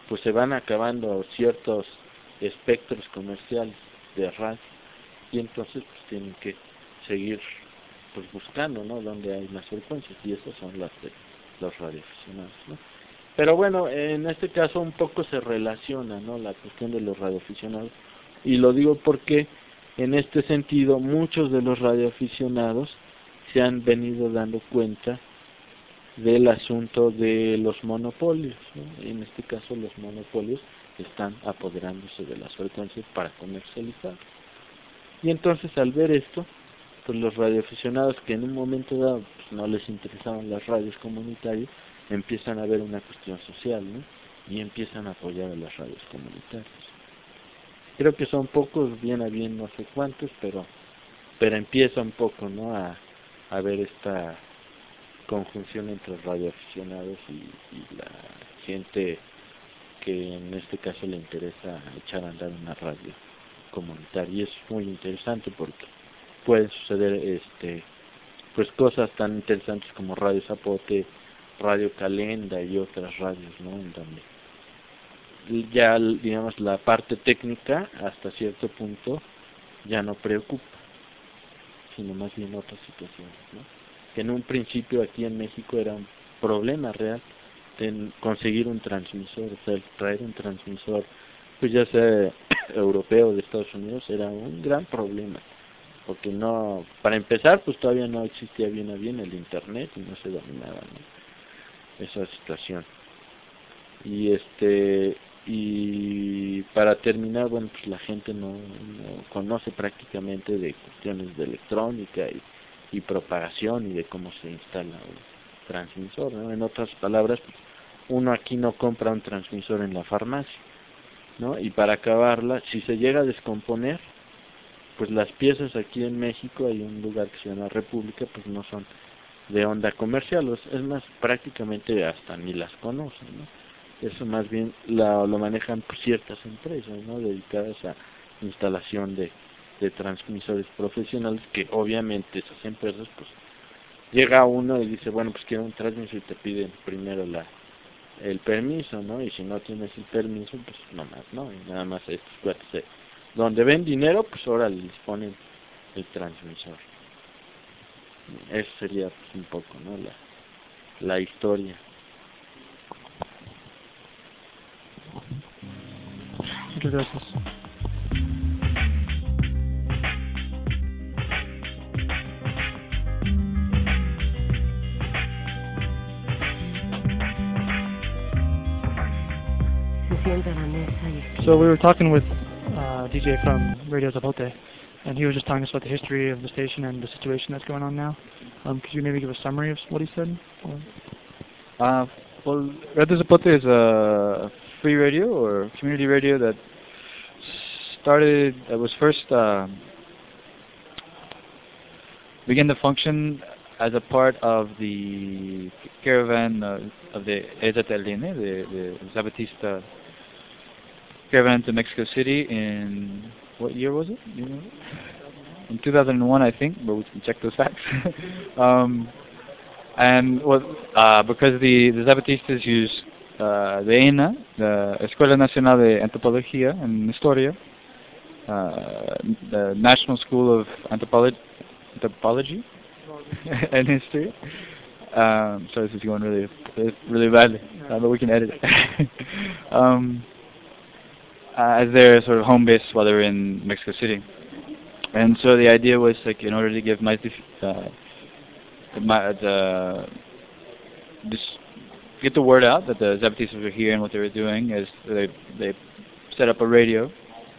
Speaker 6: pues se van acabando ciertos espectros comerciales de radio, y entonces pues tienen que seguir pues buscando, ¿no?, donde hay más frecuencias, y esas son las de los radioaficionados, ¿no? Pero bueno, en este caso un poco se relaciona, ¿no?, la cuestión de los radioaficionados, y lo digo porque en este sentido muchos de los radioaficionados se han venido dando cuenta del asunto de los monopolios, ¿no? En este caso los monopolios están apoderándose de las frecuencias para comercializar. Y entonces al ver esto, pues los radioaficionados que en un momento dado pues, no les interesaban las radios comunitarias, empiezan a ver una cuestión social, ¿no?, y empiezan a apoyar a las radios comunitarias. Creo que son pocos, bien a bien no sé cuántos, pero empieza un poco, ¿no?, a ver esta conjunción entre radioaficionados y la gente que en este caso le interesa echar a andar una radio comunitaria. Y es muy interesante porque pueden suceder pues cosas tan interesantes como Radio Zapote, Radio Calenda y otras radios, ¿no?, en donde ya, digamos, la parte técnica hasta cierto punto ya no preocupa, sino más bien otras situaciones, ¿no?, que en un principio aquí en México era un problema real de conseguir un transmisor, o sea, traer un transmisor, pues ya sea europeo o de Estados Unidos, era un gran problema, porque no, para empezar, pues todavía no existía bien a bien el internet y no se dominaba, ¿no?, esa situación. Y para terminar, bueno, pues la gente no conoce prácticamente de cuestiones de electrónica y propagación y de cómo se instala un transmisor, ¿no? En otras palabras, pues, uno aquí no compra un transmisor en la farmacia, ¿no? Y para acabarla, si se llega a descomponer, pues las piezas aquí en México, hay un lugar que se llama República, pues no son de onda comercial, es más, prácticamente hasta ni las conocen, ¿no? Eso más bien lo manejan ciertas empresas, ¿no?, dedicadas a instalación de transmisores profesionales, que obviamente esas empresas, pues llega uno y dice, bueno, pues quiero un transmisor, y te piden primero el permiso, ¿no? Y si no tienes el permiso, pues nomás, ¿no? Y nada más estos cuates, donde ven dinero, pues ahora les ponen el transmisor. Eso sería pues un poco, ¿no?, la historia.
Speaker 1: Muchas gracias. So we were talking with DJ from Radio Zapote, and he was just telling us about the history of the station and the situation that's going on now. Could you maybe give a summary of what he said?
Speaker 5: Well, Radio Zapote is a free radio or community radio that was first began to function as a part of the caravan of the Ezateline, the Zapatista caravan to Mexico City in, what year was it? Do you know? In 2001, I think, but we can check those facts. And because the Zapatistas use the ENA, the Escuela Nacional de Antropología and Historia, the National School of Anthropology and History. Sorry, this is going really badly, but we can edit it. As their sort of home base while they were in Mexico City. And so the idea was, like, in order to give just get the word out that the Zapatistas were here and what they were doing, is they set up a radio,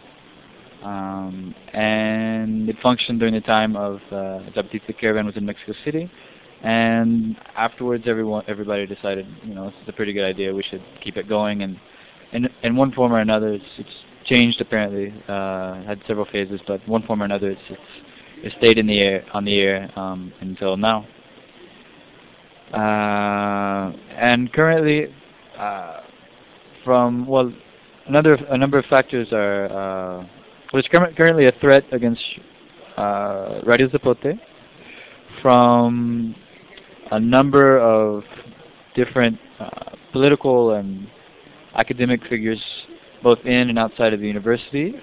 Speaker 5: and it functioned during the time of Zapatista caravan was in Mexico City, and afterwards everybody decided, this is a pretty good idea, we should keep it going, and in one form or another it's changed apparently, had several phases, but one form or another it stayed on the air until now. And currently, a number of factors are, there's currently a threat against Radio Zapote from a number of different political and academic figures both in and outside of the university.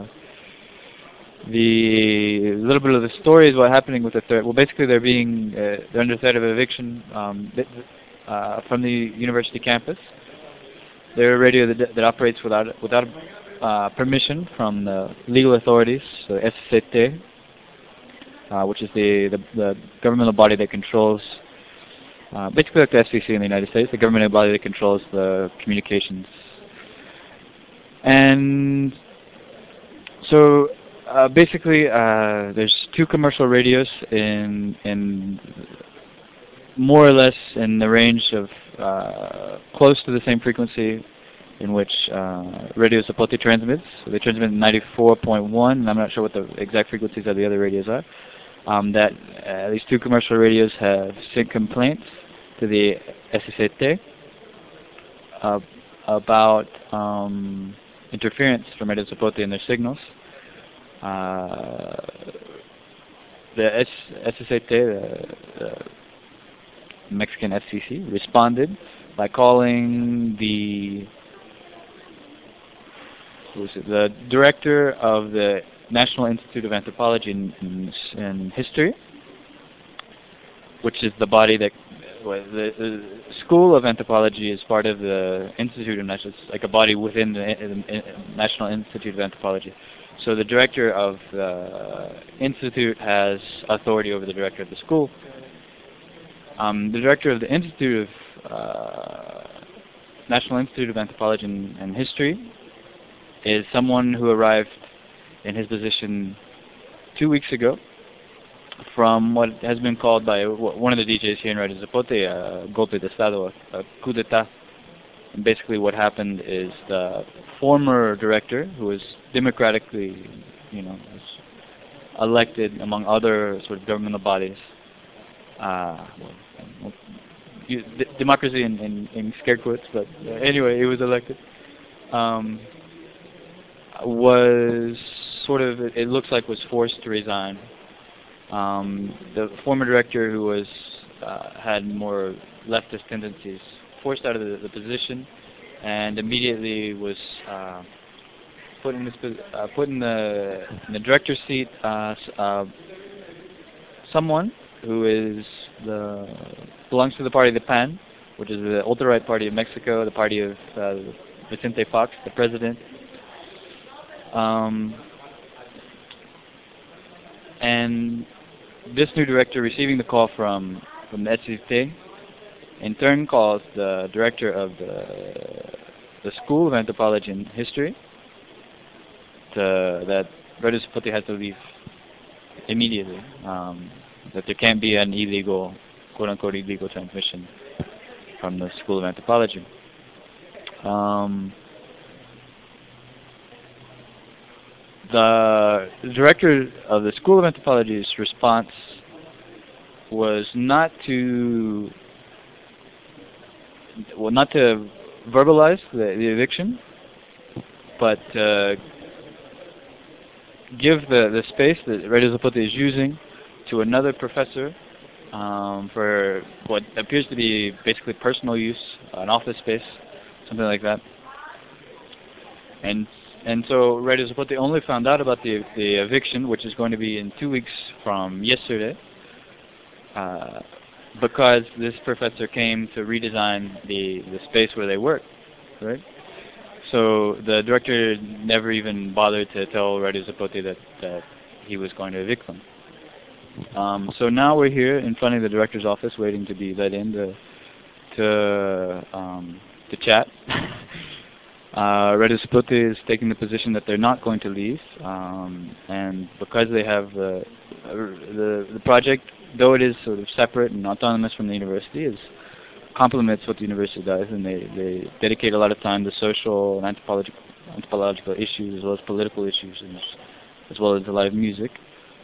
Speaker 5: The little bit of the story is what happening with the threat. Well, basically they're under threat of eviction from the university campus. They're a radio that operates without permission from the legal authorities, so SCT, which is the governmental body that controls, basically like the FCC in the United States, the governmental body that controls the communications. And so basically there's 2 commercial radios in more or less in the range of close to the same frequency in which Radio Zapote transmits. So they transmit 94.1, and I'm not sure what the exact frequencies of the other radios are. That these 2 commercial radios have sent complaints to the SCT about interference from Radio Zapote in their signals. The SCT, the Mexican FCC, responded by calling the director of the National Institute of Anthropology and History, which is the body that the School of Anthropology is part of the Institute of National, it's like a body within the National Institute of Anthropology. So the director of the institute has authority over the director of the school. The director of the Institute of National Institute of Anthropology and History is someone who arrived in his position 2 weeks ago from what has been called by one of the DJs here in Radio Zapote a golpe de Estado, a coup d'etat. And basically what happened is the former director, who was democratically, was elected among other sort of governmental bodies, democracy in scare quotes, but anyway, he was elected, was sort of, it looks like, was forced to resign. The former director, who was had more leftist tendencies, forced out of the position, and immediately was put in the director's seat someone who belongs to the party of the PAN, which is the ultra-right party of Mexico, the party of Vicente Fox, the president. And this new director, receiving the call from the SCT, in turn calls the director of the School of Anthropology and History that Radio Zapote has to leave immediately, that there can't be an illegal, quote-unquote illegal transmission from the School of Anthropology. The director of the School of Anthropology's response was not to verbalize the eviction, but give the space that Radio Zapote is using to another professor for what appears to be basically personal use, an office space, something like that. And so Radio Zapote only found out about the eviction, which is going to be in 2 weeks from yesterday, because this professor came to redesign the space where they work, right? So the director never even bothered to tell Radio Zapote that he was going to evict them. So now we're here in front of the director's office, waiting to be let in to chat. Radio Zapote is taking the position that they're not going to leave, and because they have the project, though it is sort of separate and autonomous from the university, complements what the university does, and they dedicate a lot of time to social and anthropological issues as well as political issues, as well as a lot of music.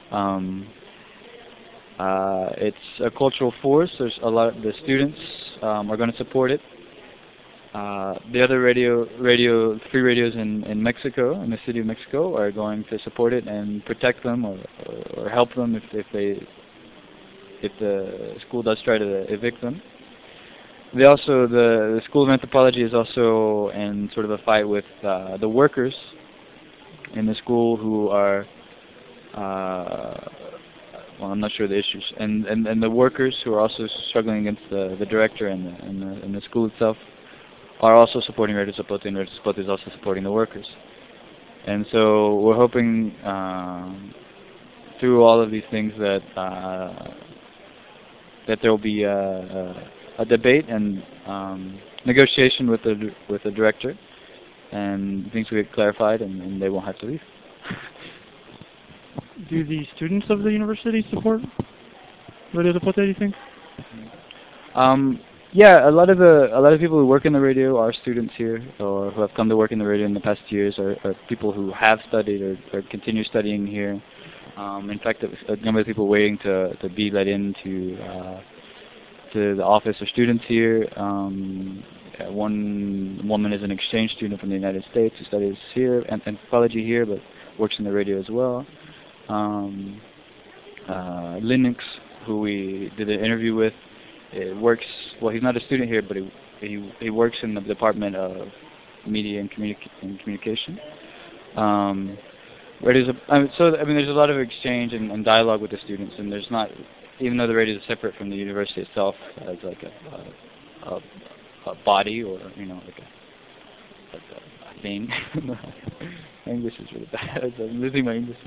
Speaker 5: It's a cultural force. There's a lot. The students are going to support it. The other free radios in Mexico, in the city of Mexico, are going to support it and protect them or help them if the school does try to evict them. the School of Anthropology is also in sort of a fight with the workers in the school who are, well, I'm not sure the issues, and the workers who are also struggling against the director and the school itself are also supporting Radio Zapote, and Radio Zapote is also supporting the workers. And so we're hoping through all of these things that there will be a debate and negotiation with the director, and things will get clarified, and they won't have to leave.
Speaker 1: Do the students of the university support Radio Zapote, do you think?
Speaker 5: Yeah, a lot of people who work in the radio are students here, or who have come to work in the radio in the past years, or people who have studied or continue studying here. In fact, a number of people waiting to be let into to the office of students here. One woman is an exchange student from the United States who studies here, anthropology here, but works in the radio as well. Linux, who we did an interview with, works, well, he's not a student here, but he works in the Department of Media and Communication. There's a lot of exchange and dialogue with the students, and there's not, even though the radio is separate from the university itself as like a body, or like a thing. My English is really bad. I'm losing my English.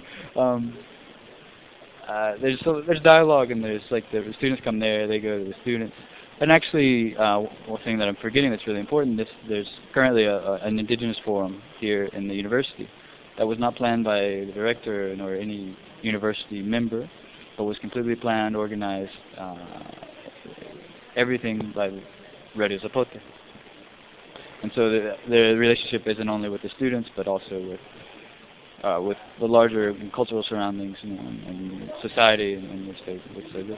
Speaker 5: There's dialogue, and there's like the students come there, they go to the students. And actually, one thing that I'm forgetting that's really important, there's currently an indigenous forum here in the university that was not planned by the director nor any university member, but was completely planned, organized, everything by Radio Zapote. And so the relationship isn't only with the students, but also with the larger cultural surroundings and society in which they live.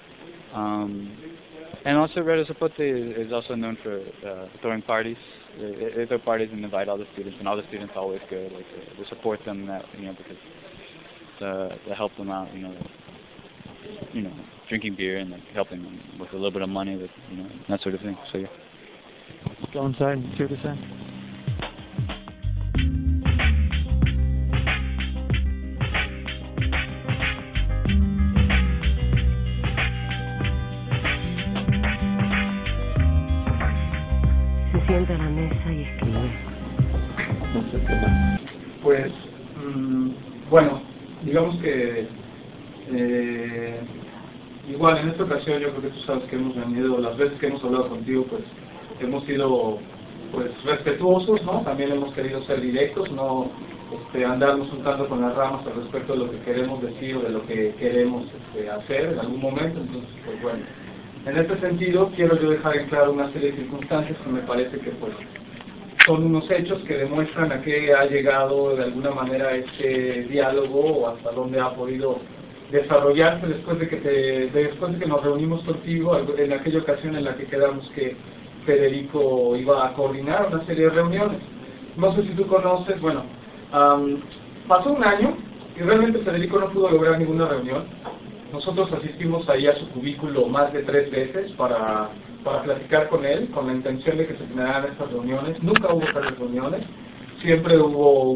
Speaker 5: And also Radio Zapote is also known for throwing parties. They throw parties and invite all the students, and all the students always go to support them, because to help them out, drinking beer and helping them with a little bit of money, with that sort of thing. So yeah.
Speaker 1: Let's go inside and see what they say.
Speaker 7: Se sienta a la mesa y escribe.
Speaker 8: Pues, bueno, digamos que igual en esta ocasión yo creo que tú sabes que hemos venido, las veces que hemos hablado contigo, pues hemos sido respetuosos, ¿no? También hemos querido ser directos, no andarnos juntando con las ramas al respecto de lo que queremos decir o de lo que queremos hacer en algún momento. Entonces, pues bueno, en este sentido quiero yo dejar en claro una serie de circunstancias que me parece que pues son unos hechos que demuestran a qué ha llegado de alguna manera este diálogo, o hasta dónde ha podido desarrollarse después de que nos reunimos contigo en aquella ocasión en la que quedamos que Federico iba a coordinar una serie de reuniones. No sé si tú conoces, bueno, pasó un año y realmente Federico no pudo lograr ninguna reunión. Nosotros asistimos ahí a su cubículo más de 3 veces para platicar con él, con la intención de que se generaran estas reuniones. Nunca hubo tales reuniones, siempre hubo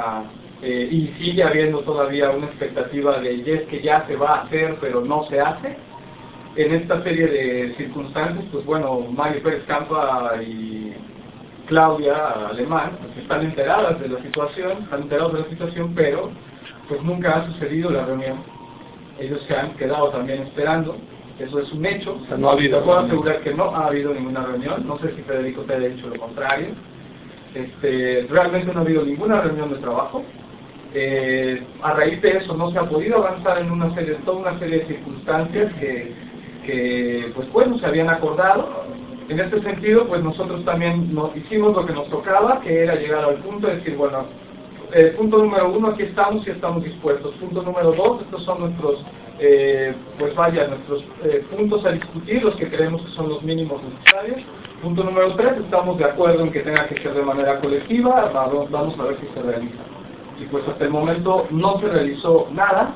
Speaker 8: y sigue habiendo todavía una expectativa de que ya se va a hacer, pero no se hace. En esta serie de circunstancias, pues bueno, Mario Pérez Campa y Claudia Alemán pues están enterados de la situación, pero pues nunca ha sucedido la reunión. Ellos se han quedado también esperando, eso es un hecho. O sea, no ha habido. Te puedo asegurar que no ha habido ninguna reunión. No sé si Federico te ha dicho lo contrario. Realmente no ha habido ninguna reunión de trabajo. A raíz de eso no se ha podido avanzar en toda una serie de circunstancias que pues bueno, se habían acordado. En este sentido, pues nosotros también hicimos lo que nos tocaba, que era llegar al punto de decir, bueno, punto número 1, aquí estamos y estamos dispuestos. Punto número 2, estos son nuestros nuestros puntos a discutir, los que creemos que son los mínimos necesarios. Punto número 3, estamos de acuerdo en que tenga que ser de manera colectiva, vamos a ver si se realiza. Y pues hasta el momento no se realizó nada.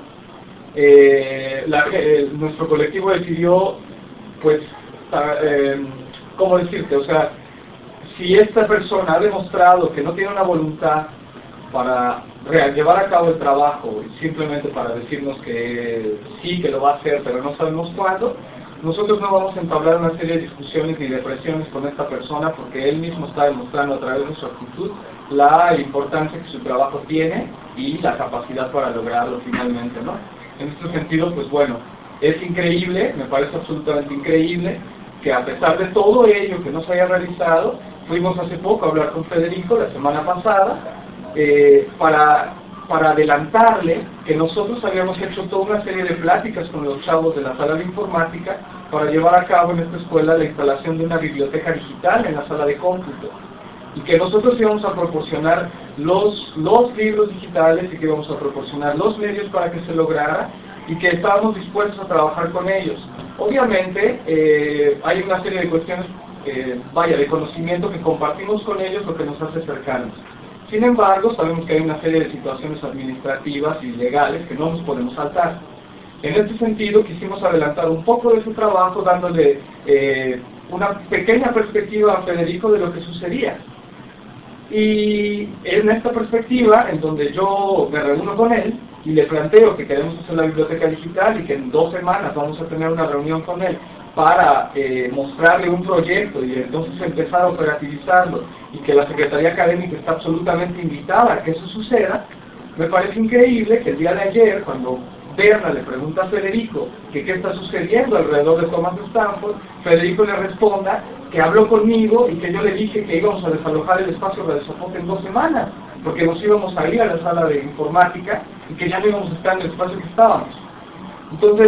Speaker 8: Nuestro colectivo decidió pues ¿cómo decirte? O sea, si esta persona ha demostrado que no tiene una voluntad para llevar a cabo el trabajo, simplemente para decirnos que sí, que lo va a hacer, pero no sabemos cuándo, nosotros no vamos a entablar una serie de discusiones ni de presiones con esta persona, porque él mismo está demostrando a través de su actitud la importancia que su trabajo tiene y la capacidad para lograrlo finalmente, ¿no? En este sentido, pues bueno, es increíble, me parece absolutamente increíble, que a pesar de todo ello que no se haya realizado, fuimos hace poco a hablar con Federico, la semana pasada, para adelantarle que nosotros habíamos hecho toda una serie de pláticas con los chavos de la sala de informática para llevar a cabo en esta escuela la instalación de una biblioteca digital en la sala de cómputo, y que nosotros íbamos a proporcionar los libros digitales y que íbamos a proporcionar los medios para que se lograra, y que estábamos dispuestos a trabajar con ellos. Obviamente hay una serie de cuestiones de conocimiento que compartimos con ellos, lo que nos hace cercanos. Sin embargo, sabemos que hay una serie de situaciones administrativas y legales que no nos podemos saltar. En este sentido, quisimos adelantar un poco de su trabajo, dándole una pequeña perspectiva a Federico de lo que sucedía. Y en esta perspectiva, en donde yo me reúno con él y le planteo que queremos hacer la biblioteca digital y que en 2 semanas vamos a tener una reunión con él para mostrarle un proyecto y entonces empezar a operativizarlo, y que la Secretaría Académica está absolutamente invitada a que eso suceda, me parece increíble que el día de ayer, cuando Berna le pregunta a Federico que qué está sucediendo alrededor de Thomas Stanford, Federico le responda que habló conmigo y que yo le dije que íbamos a desalojar el espacio de soporte en 2 semanas, porque nos íbamos a ir a la sala de informática y que ya no íbamos a estar en el espacio que estábamos. Entonces,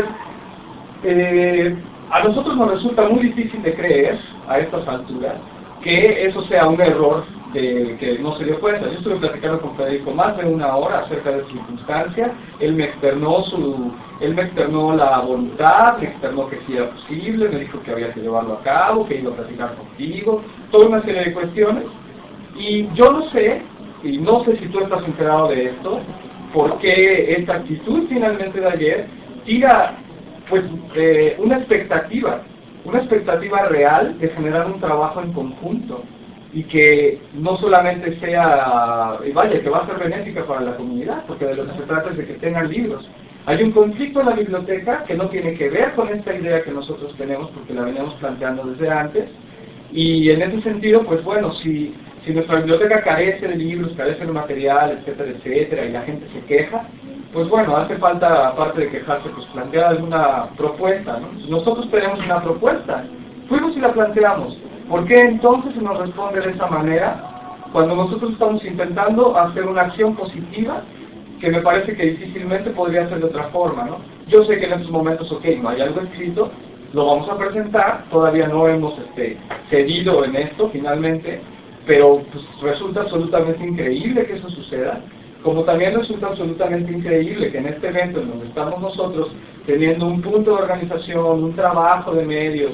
Speaker 8: a nosotros nos resulta muy difícil de creer, a estas alturas, que eso sea un error que no se dio cuenta. Yo estuve platicando con Federico más de 1 hora acerca de su circunstancia. Él me externó la voluntad, me externó que sí era posible, me dijo que había que llevarlo a cabo, que iba a platicar contigo, toda una serie de cuestiones. Y yo no sé, y no sé si tú estás enterado de esto, por qué esta actitud finalmente de ayer tira pues una expectativa real de generar un trabajo en conjunto, y que no solamente sea, que va a ser benéfica para la comunidad, porque de lo que se trata es de que tengan libros. Hay un conflicto en la biblioteca que no tiene que ver con esta idea que nosotros tenemos, porque la veníamos planteando desde antes, y en ese sentido, pues bueno, si nuestra biblioteca carece de libros, carece de material, etcétera, etcétera, y la gente se queja, pues bueno, hace falta, aparte de quejarse, pues plantear alguna propuesta, ¿no? Nosotros tenemos una propuesta, fuimos y la planteamos. ¿Por qué entonces se nos responde de esa manera cuando nosotros estamos intentando hacer una acción positiva que me parece que difícilmente podría ser de otra forma, ¿no? Yo sé que en estos momentos, no hay algo escrito, lo vamos a presentar, todavía no hemos cedido en esto finalmente, pero pues resulta absolutamente increíble que eso suceda, como también resulta absolutamente increíble que en este evento en donde estamos nosotros teniendo un punto de organización, un trabajo de medios,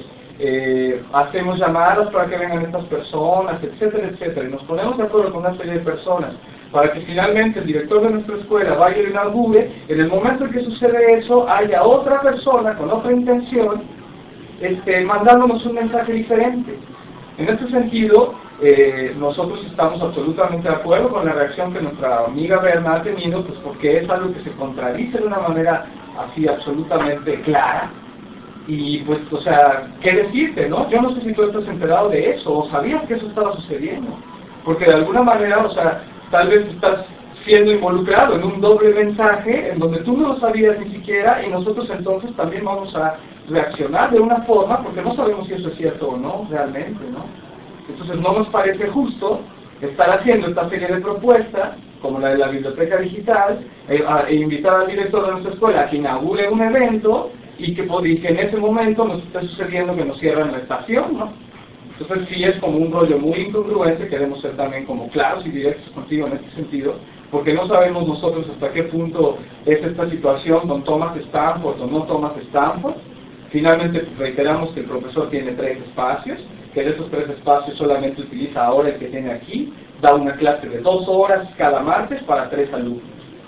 Speaker 8: hacemos llamadas para que vengan estas personas, etcétera, etcétera, y nos ponemos de acuerdo con una serie de personas para que finalmente el director de nuestra escuela vaya y lo inaugure. En el momento en que sucede eso, haya otra persona con otra intención mandándonos un mensaje diferente. En este sentido, nosotros estamos absolutamente de acuerdo con la reacción que nuestra amiga Berna ha tenido, pues porque es algo que se contradice de una manera así absolutamente clara. Y pues, o sea, ¿qué decirte, no? Yo no sé si tú estás enterado de eso, o sabías que eso estaba sucediendo. Porque de alguna manera, o sea, tal vez estás siendo involucrado en un doble mensaje en donde tú no lo sabías ni siquiera, y nosotros entonces también vamos a reaccionar de una forma, porque no sabemos si eso es cierto o no, realmente, ¿no? Entonces no nos parece justo estar haciendo esta serie de propuestas, como la de la biblioteca digital, e invitar al director de nuestra escuela a que inaugure un evento, y que en ese momento nos está sucediendo que nos cierran la estación, ¿no? Entonces sí es como un rollo muy incongruente. Queremos ser también como claros y directos contigo en este sentido, porque no sabemos nosotros hasta qué punto es esta situación con Thomas Stanford o no Thomas Stanford. Finalmente reiteramos que el profesor tiene 3 espacios, que de esos 3 espacios solamente utiliza ahora el que tiene aquí, da una clase de 2 horas cada martes para 3 alumnos.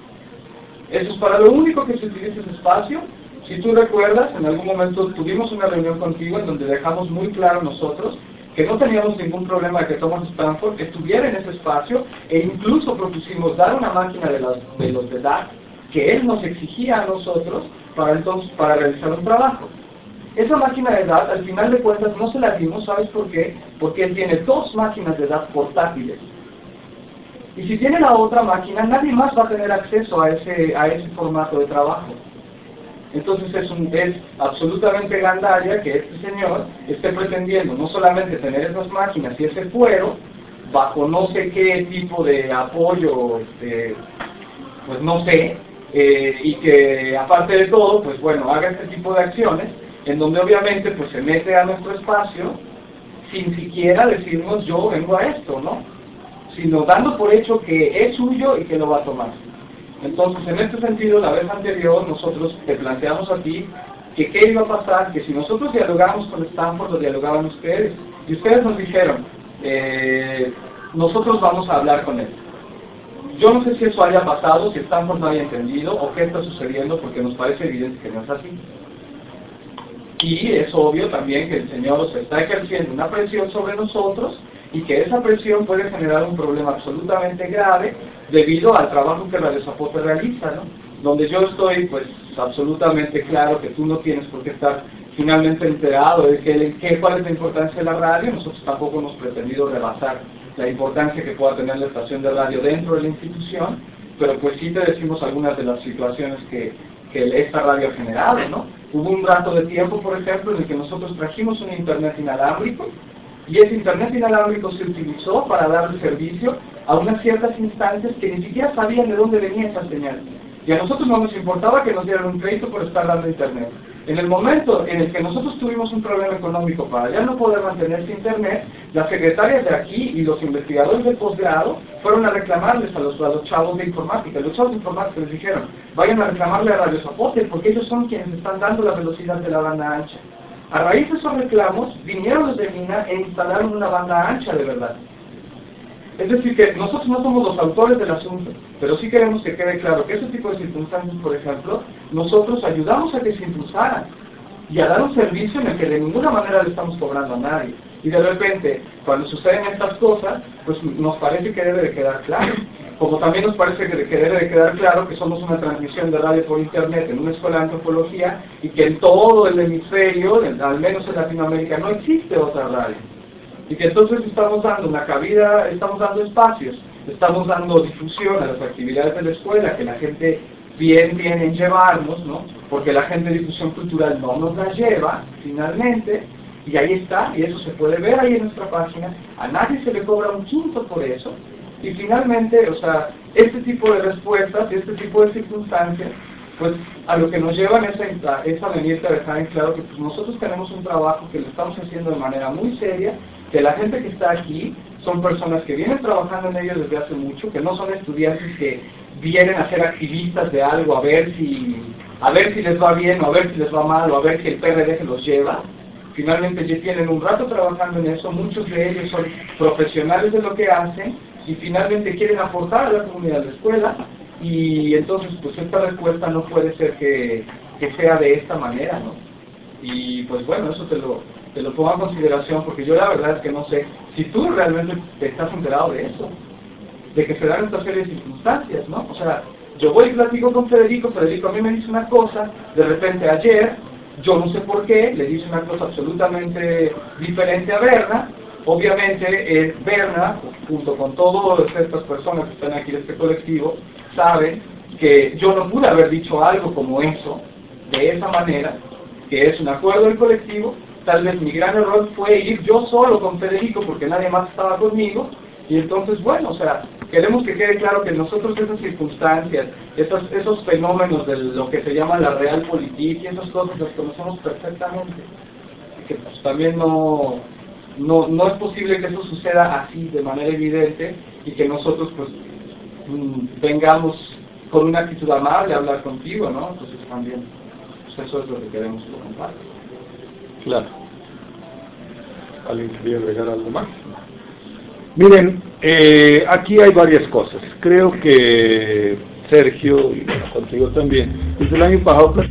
Speaker 8: Eso es para lo único que se utiliza ese espacio. Si tú recuerdas, en algún momento tuvimos una reunión contigo en donde dejamos muy claro nosotros que no teníamos ningún problema de que Thomas Stanford estuviera en ese espacio, e incluso propusimos dar una máquina de los de DAC que él nos exigía a nosotros para realizar un trabajo. Esa máquina de DAT, al final de cuentas, no se la dimos, ¿sabes por qué? Porque él tiene 2 máquinas de DAT portátiles. Y si tiene la otra máquina, nadie más va a tener acceso a ese formato de trabajo. Entonces es absolutamente gandalla que este señor esté pretendiendo no solamente tener esas máquinas y ese fuero, bajo no sé qué tipo de apoyo, pues no sé, y que aparte de todo, pues bueno, haga este tipo de acciones, en donde obviamente pues se mete a nuestro espacio sin siquiera decirnos yo vengo a esto, ¿no? Sino dando por hecho que es suyo y que lo va a tomar. Entonces, en este sentido, la vez anterior nosotros te planteamos a ti que qué iba a pasar, que si nosotros dialogamos con Stanford, lo dialogaban ustedes, y ustedes nos dijeron, nosotros vamos a hablar con él. Yo no sé si eso haya pasado, si Stanford no haya entendido, o qué está sucediendo, porque nos parece evidente que no es así. Y es obvio también que el Señor se está ejerciendo una presión sobre nosotros y que esa presión puede generar un problema absolutamente grave debido al trabajo que Radio Zapote realiza, ¿no? Donde yo estoy pues absolutamente claro que tú no tienes por qué estar finalmente enterado de cuál es la importancia de la radio. Nosotros tampoco hemos pretendido rebasar la importancia que pueda tener la estación de radio dentro de la institución, pero pues sí te decimos algunas de las situaciones que esta radio ha generado, ¿no? Hubo un rato de tiempo, por ejemplo, en el que nosotros trajimos un internet inalámbrico, y ese internet inalámbrico se utilizó para darle servicio a unas ciertas instancias que ni siquiera sabían de dónde venía esa señal. Y a nosotros no nos importaba que nos dieran un crédito por estar dando internet. En el momento en el que nosotros tuvimos un problema económico para ya no poder mantenerse internet, las secretarias de aquí y los investigadores de posgrado fueron a reclamarles a los chavos de informática. Los chavos de informática les dijeron, vayan a reclamarle a Radio Zapote porque ellos son quienes están dando la velocidad de la banda ancha. A raíz de esos reclamos, vinieron los de Mina e instalaron una banda ancha de verdad. Es decir, que nosotros no somos los autores del asunto, pero sí queremos que quede claro que ese tipo de circunstancias, por ejemplo, nosotros ayudamos a que se impulsaran y a dar un servicio en el que de ninguna manera le estamos cobrando a nadie. Y de repente, cuando suceden estas cosas, pues nos parece que debe de quedar claro. Como también nos parece que debe de quedar claro que somos una transmisión de radio por internet en una escuela de antropología y que en todo el hemisferio, al menos en Latinoamérica, no existe otra radio. Y que entonces estamos dando una cabida, estamos dando espacios, estamos dando difusión a las actividades de la escuela, que la gente viene en llevarnos, ¿no? Porque la gente de difusión cultural no nos la lleva, finalmente, y ahí está, y eso se puede ver ahí en nuestra página, a nadie se le cobra un quinto por eso, y finalmente, o sea, este tipo de respuestas, este tipo de circunstancias, pues a lo que nos llevan es a venirte a dejar en claro que pues, nosotros tenemos un trabajo que lo estamos haciendo de manera muy seria, que la gente que está aquí son personas que vienen trabajando en ello desde hace mucho, que no son estudiantes que vienen a ser activistas de algo, a ver si les va bien, o a ver si les va mal, o a ver si el PRD se los lleva. Finalmente ya tienen un rato trabajando en eso, muchos de ellos son profesionales de lo que hacen, y finalmente quieren aportar a la comunidad de la escuela, y entonces pues esta respuesta no puede ser que sea de esta manera, ¿no? Y pues bueno, eso te lo pongo a consideración, porque yo la verdad es que no sé si tú realmente te estás enterado de eso, de que se dan esta serie de circunstancias, ¿no? O sea, yo voy y platico con Federico a mí me dice una cosa, de repente ayer, yo no sé por qué, le dice una cosa absolutamente diferente a Berna. Obviamente Berna, junto con todas estas personas que están aquí en este colectivo, saben que yo no pude haber dicho algo como eso, de esa manera, que es un acuerdo del colectivo. Tal vez mi gran error fue ir yo solo con Federico porque nadie más estaba conmigo, y entonces bueno, o sea, queremos que quede claro que nosotros esas circunstancias, esos fenómenos de lo que se llama la realpolitik y esas cosas las conocemos perfectamente, que pues también no es posible que eso suceda así de manera evidente y que nosotros pues vengamos con una actitud amable a hablar contigo, ¿no? Entonces también pues eso es lo que queremos comentar.
Speaker 9: Claro. ¿Alguien quería agregar algo más? Miren, aquí hay varias cosas. Creo que Sergio, y bueno, contigo también, desde el año pasado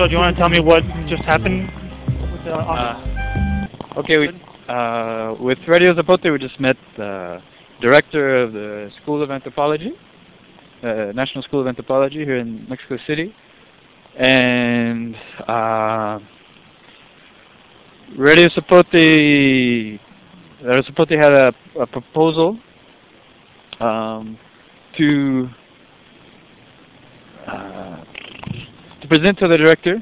Speaker 1: do you want to tell me what just happened with the
Speaker 5: Okay, with Radio Zapote, we just met the director of the School of Anthropology, National School of Anthropology here in Mexico City, and Radio Zapote had a proposal to present to the director,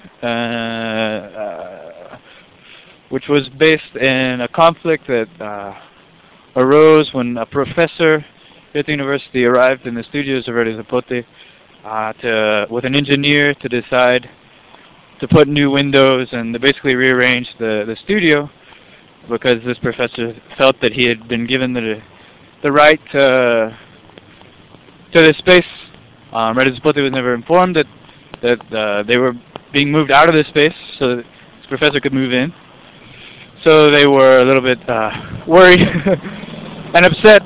Speaker 5: which was based in a conflict that arose when a professor at the university arrived in the studios of Radio Zapote with an engineer to decide to put new windows and to basically rearrange the studio, because this professor felt that he had been given the right to this space. Radio Zapote was never informed that they were being moved out of this space so that this professor could move in. So they were a little bit worried and upset.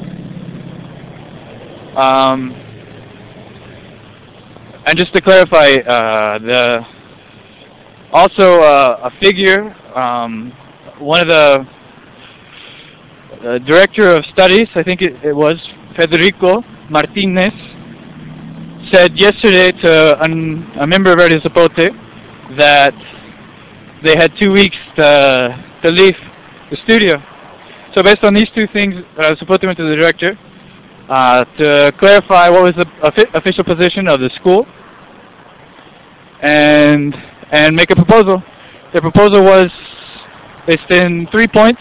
Speaker 5: And just to clarify, a figure, one of the director of studies, I think it was Federico Martinez, said yesterday to a member of Radio Zapote that they had 2 weeks to leave the studio. So based on these two things, Radio Zapote went to the director to clarify what was the official position of the school and make a proposal. The proposal was based in 3 points.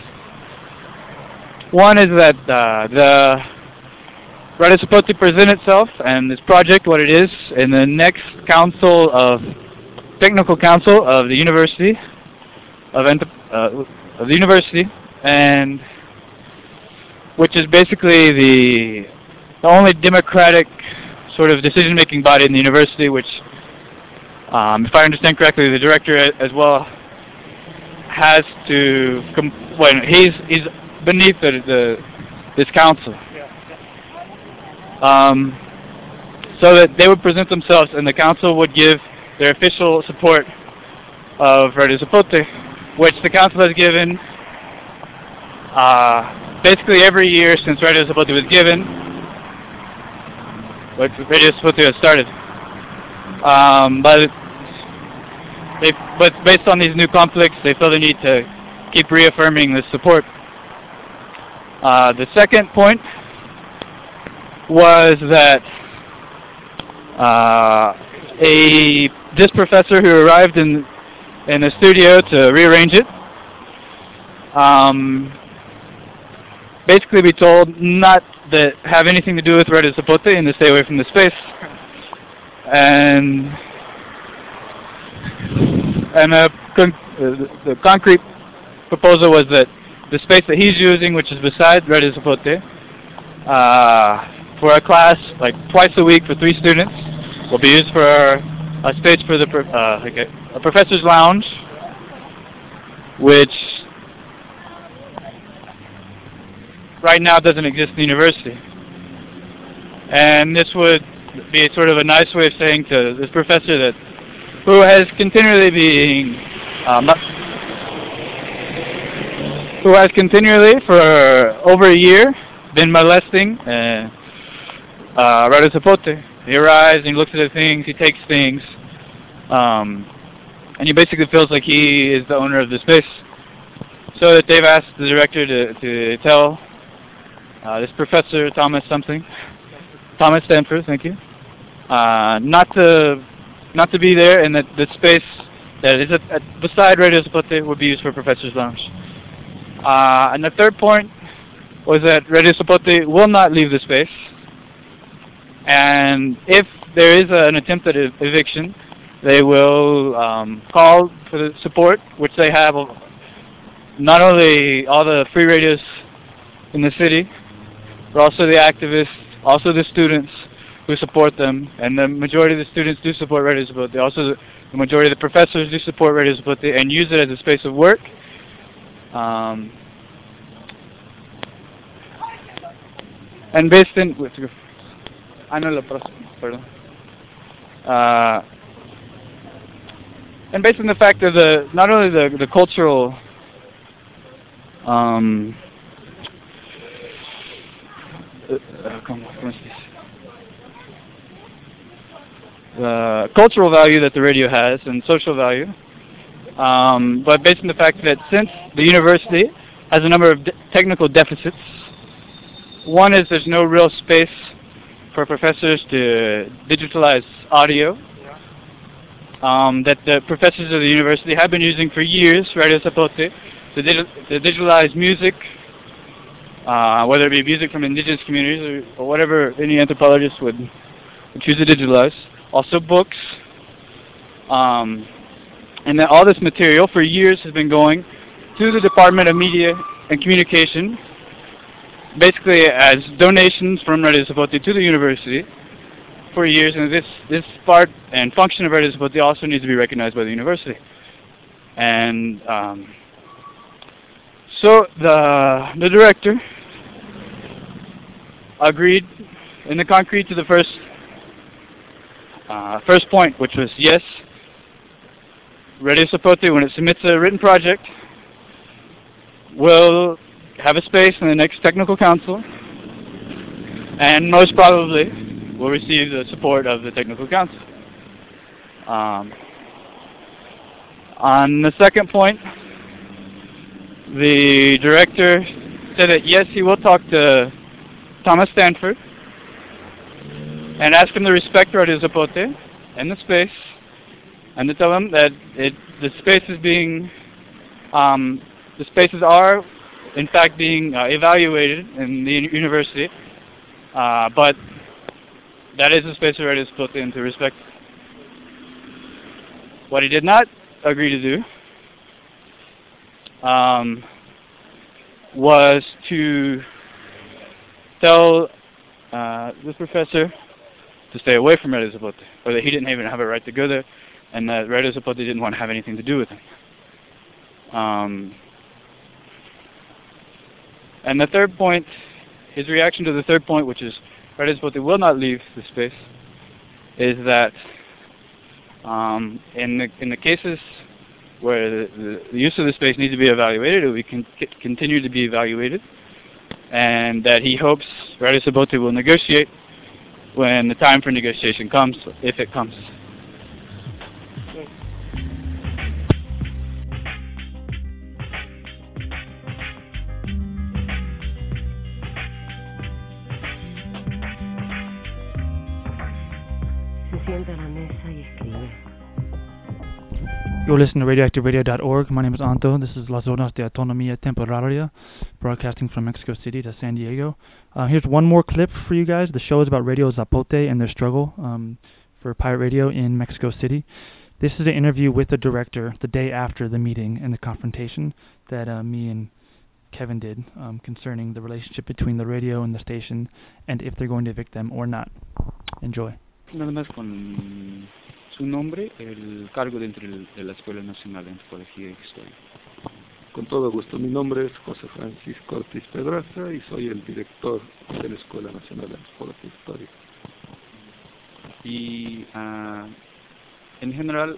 Speaker 5: One is that the Radio Zapote present itself and this project, what it is, in the next technical council of the university of the university, and which is basically the only democratic sort of decision-making body in the university, which, if I understand correctly, the director as well has to he's beneath this council. So that they would present themselves and the council would give their official support of Radio Zapote, which the council has given basically every year since Radio Zapote was given, but Radio Zapote has started. But based on these new conflicts, they feel the need to keep reaffirming this support. The second point was that this professor who arrived in the studio to rearrange it, basically be told not to have anything to do with Radio Zapote and to stay away from the space. And the concrete proposal was that the space that he's using, which is beside Radio Zapote, for a class like twice a week for 3 students, will be used for a space for the a professor's lounge, which right now doesn't exist in the university. And this would be sort of a nice way of saying to this professor who has continually for over a year been molesting Radio Zapote. He arrives and he looks at the things, he takes things, and he basically feels like he is the owner of the space. So that they've asked the director to tell this professor, Thomas Stanford, thank you, not to be there, and that the space that is beside Radio Zapote would be used for professor's lounge. And the third point was that Radio Zapote will not leave the space, and if there is an attempt at eviction, they will call for the support, which they have not only all the free radios in the city, but also the activists, also the students who support them, and the majority of the students do support Radio Zapote. Also, the majority of the professors do support Radio Zapote and use it as a space of work. And based in and based on the fact of not only the cultural cultural value that the radio has and social value, but based on the fact that since the university has a number of technical deficits, one is there's no real space for professors to digitalize audio, that the professors of the university have been using for years, Radio Zapote, to digitalize music, whether it be music from indigenous communities or whatever any anthropologist would choose to digitalize. Also books, and then all this material for years has been going to the Department of Media and Communication, basically as donations from Radio Zapote to the university for years, and this part and function of Radio Zapote also needs to be recognized by the university. And so the director agreed in the concrete to the first point, which was yes, Radio Zapote, when it submits a written project, will have a space in the next technical council, and most probably will receive the support of the technical council. On the second point, the director said that yes, he will talk to Thomas Stanford and ask him to respect Radio Zapote and the space, and to tell him that the spaces are in fact being evaluated in the university, but that is the space of Radio Zapote, and to respect. What he did not agree to do was to tell this professor to stay away from Radio Zapote, or that he didn't even have a right to go there, and that Radio Zapote didn't want to have anything to do with him. And the third point, his reaction to the third point, which is Radio Zapote will not leave the space, is that in the cases where the use of the space needs to be evaluated, it will continue to be evaluated, and that he hopes Radio Zapote will negotiate when the time for negotiation comes, if it comes.
Speaker 1: You're listening to RadioactiveRadio.org. My name is Anto. This is Las Zonas de Autonomía Temporaria, broadcasting from Mexico City to San Diego. Here's one more clip for you guys. The show is about Radio Zapote and their struggle for pirate radio in Mexico City. This is an interview with the director the day after the meeting and the confrontation that me and Kevin did concerning the relationship between the radio and the station and if they're going to evict them or not. Enjoy.
Speaker 5: Nada más con su nombre, el cargo dentro de la Escuela Nacional de Antropología y Historia.
Speaker 9: Con todo gusto, mi nombre es José Francisco Ortiz Pedraza y soy el director de la Escuela Nacional de Antropología y Historia.
Speaker 5: Y en general,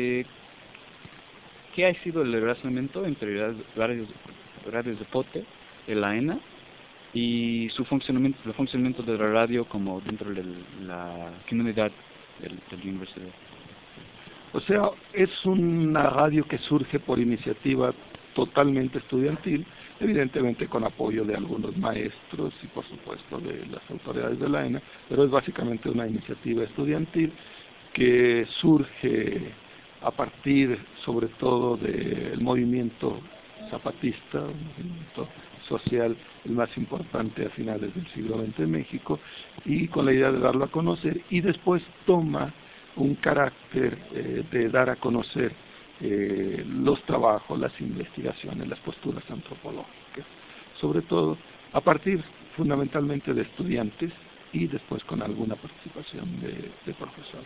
Speaker 5: ¿qué ha sido el relacionamiento entre Radio Zapote, el AENA, y el funcionamiento de la radio como dentro de la comunidad de la universidad?
Speaker 9: O sea, es una radio que surge por iniciativa totalmente estudiantil, evidentemente con apoyo de algunos maestros y por supuesto de las autoridades de la AENA, pero es básicamente una iniciativa estudiantil que surge a partir sobre todo del movimiento zapatista, un movimiento social el más importante a finales del siglo XX en México, y con la idea de darlo a conocer, y después toma un carácter de dar a conocer los trabajos, las investigaciones, las posturas antropológicas, sobre todo a partir fundamentalmente de estudiantes y después con alguna participación de profesores.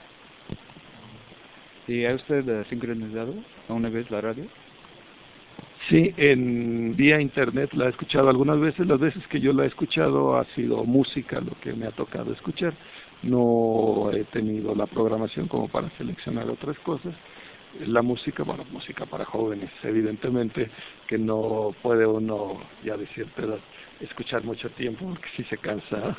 Speaker 5: ¿Y ha usted sincronizado alguna vez la radio?
Speaker 9: Sí, vía internet la he escuchado algunas veces. Las veces que yo la he escuchado ha sido música lo que me ha tocado escuchar. No he tenido la programación como para seleccionar otras cosas. la música, bueno, música para jóvenes, evidentemente que no puede uno, ya de cierta edad, escuchar mucho tiempo porque sí se cansa.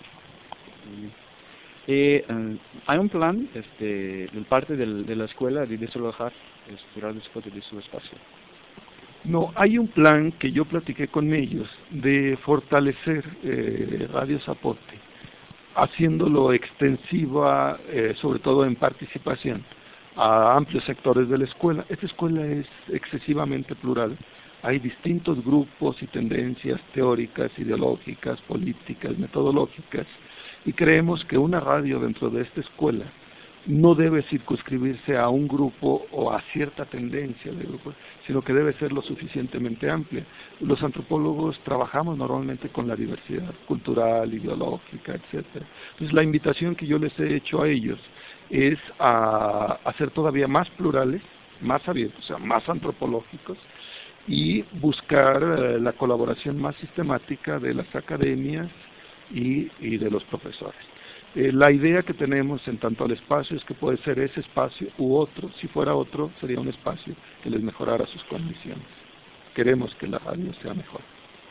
Speaker 5: ¿Hay un plan del parte de la escuela de desalojar Radio Spot de su espacio?
Speaker 9: No, hay un plan que yo platiqué con ellos de fortalecer Radio Zapote, haciéndolo extensiva, sobre todo en participación, a amplios sectores de la escuela. Esta escuela es excesivamente plural. Hay distintos grupos y tendencias teóricas, ideológicas, políticas, metodológicas, y creemos que una radio dentro de esta escuela no debe circunscribirse a un grupo o a cierta tendencia de grupo, sino que debe ser lo suficientemente amplia. Los antropólogos trabajamos normalmente con la diversidad cultural, ideológica, etcétera. Entonces la invitación que yo les he hecho a ellos es a ser todavía más plurales, más abiertos, o sea, más antropológicos, y buscar la colaboración más sistemática de las academias y de los profesores. La idea que tenemos en tanto al espacio es que puede ser ese espacio u otro. Si fuera otro, sería un espacio que les mejorara sus condiciones. Queremos que la radio sea mejor.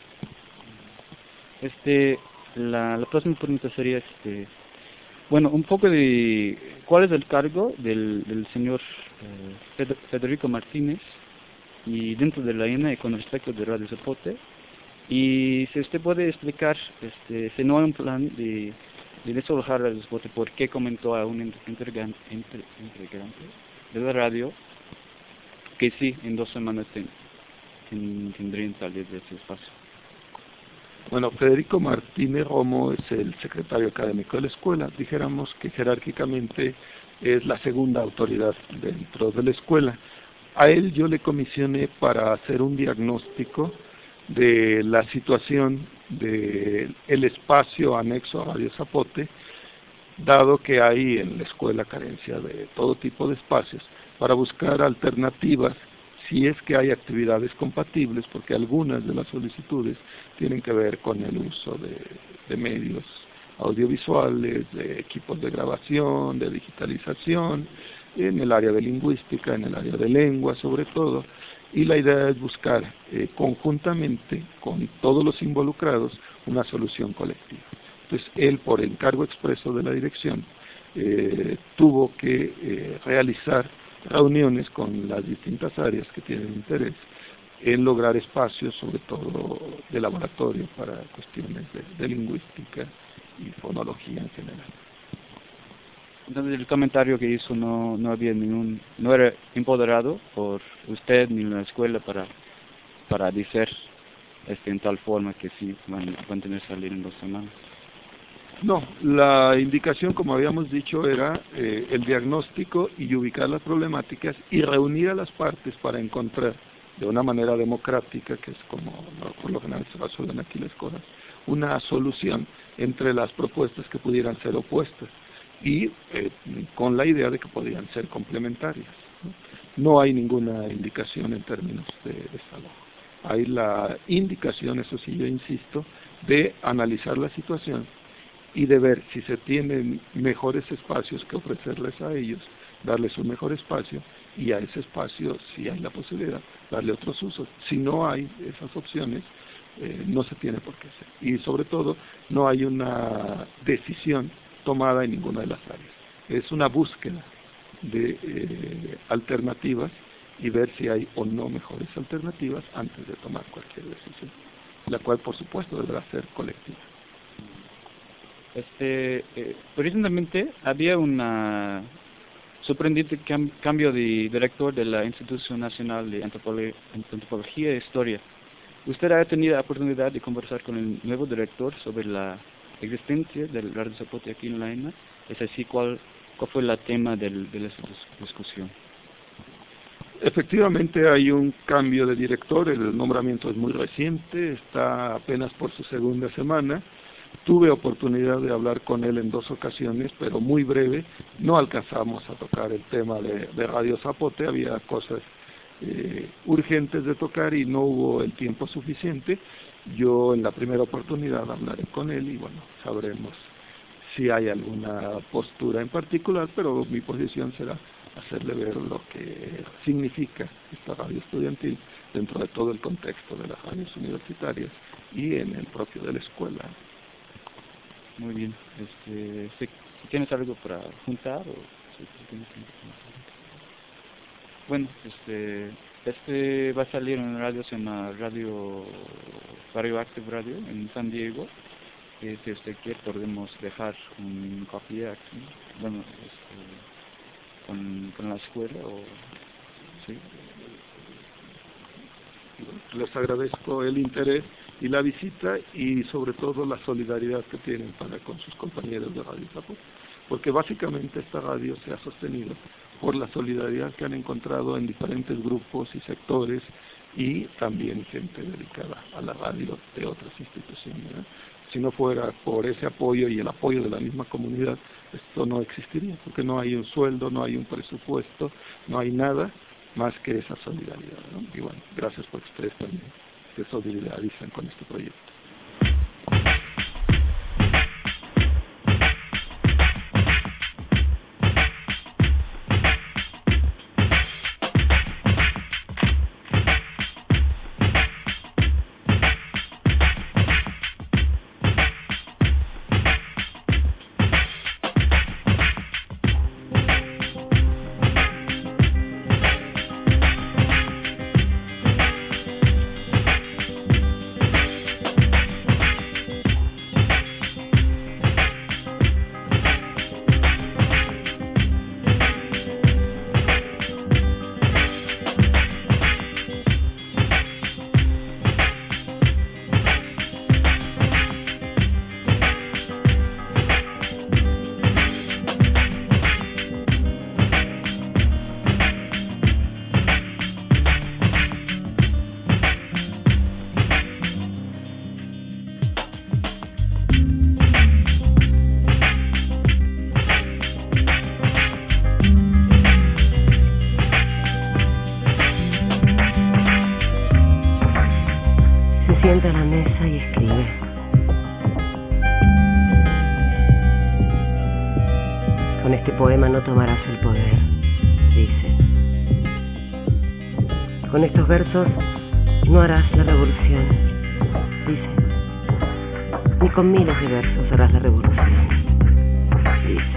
Speaker 5: La próxima pregunta sería, bueno, un poco de cuál es el cargo del señor Federico Martínez y dentro de la INE con respecto de Radio Zapote, y si usted puede explicar si no hay un plan de desalojar Radio Zapote, por qué comentó a un integrante de la radio que sí, en 2 semanas tendrían salir de ese espacio.
Speaker 9: Bueno, Federico Martínez Romo es el secretario académico de la escuela. Dijéramos que jerárquicamente es la segunda autoridad dentro de la escuela. A él yo le comisioné para hacer un diagnóstico de la situación del espacio anexo a Radio Zapote, dado que hay en la escuela carencia de todo tipo de espacios, para buscar alternativas si es que hay actividades compatibles, porque algunas de las solicitudes tienen que ver con el uso de medios audiovisuales, de equipos de grabación, de digitalización, en el área de lingüística, en el área de lengua sobre todo, y la idea es buscar conjuntamente con todos los involucrados una solución colectiva. Entonces él, por encargo expreso de la dirección, tuvo que realizar reuniones con las distintas áreas que tienen interés en lograr espacios, sobre todo de laboratorio para cuestiones de lingüística y fonología en general.
Speaker 5: Entonces el comentario que hizo no era empoderado por usted ni la escuela para decir en tal forma que sí van a tener que salir en 2 semanas.
Speaker 9: No, la indicación, como habíamos dicho, era el diagnóstico y ubicar las problemáticas y reunir a las partes para encontrar de una manera democrática, que es como por lo general se resuelven aquí las cosas, una solución entre las propuestas que pudieran ser opuestas y con la idea de que podían ser complementarias. No hay ninguna indicación en términos de desalojo. Hay la indicación, eso sí yo insisto, de analizar la situación y de ver si se tienen mejores espacios que ofrecerles a ellos, darles un mejor espacio, y a ese espacio, si hay la posibilidad, darle otros usos. Si no hay esas opciones, no se tiene por qué hacer. Y sobre todo, no hay una decisión tomada en ninguna de las áreas. Es una búsqueda de alternativas y ver si hay o no mejores alternativas antes de tomar cualquier decisión, la cual por supuesto deberá ser colectiva.
Speaker 5: Recientemente había una sorprendente cambio de director de la Institución Nacional de Antropología e Historia. ¿Usted ha tenido la oportunidad de conversar con el nuevo director sobre la existencia del Radio Zapote aquí en la ENA? Es así, ¿cuál fue el tema de esa discusión?
Speaker 9: Efectivamente hay un cambio de director, el nombramiento es muy reciente, está apenas por su segunda semana. Tuve oportunidad de hablar con él en 2 ocasiones, pero muy breve. No alcanzamos a tocar el tema de Radio Zapote, había cosas urgentes de tocar y no hubo el tiempo suficiente. Yo en la primera oportunidad hablaré con él y bueno, sabremos si hay alguna postura en particular, pero mi posición será hacerle ver lo que significa esta radio estudiantil dentro de todo el contexto de las radios universitarias y en el propio de la escuela.
Speaker 5: Muy bien. Si tienes algo para juntar o bueno, va a salir en una radio, se llama Radioactive Radio en San Diego. Si usted quiere podemos dejar un copia aquí, bueno, con la escuela o sí.
Speaker 9: Les agradezco el interés y la visita y sobre todo la solidaridad que tienen para con sus compañeros de Radio Zapote, porque básicamente esta radio se ha sostenido por la solidaridad que han encontrado en diferentes grupos y sectores y también gente dedicada a la radio de otras instituciones, ¿eh? Si no fuera por ese apoyo y el apoyo de la misma comunidad, esto no existiría, porque no hay un sueldo, no hay un presupuesto, no hay nada más que esa solidaridad, ¿no? Y bueno, gracias por que ustedes también se solidarizan con este proyecto.
Speaker 7: Sienta a la mesa y escribe. Con este poema no tomarás el poder, dice. Con estos versos no harás la revolución, dice. Ni con miles de versos harás la revolución, dice.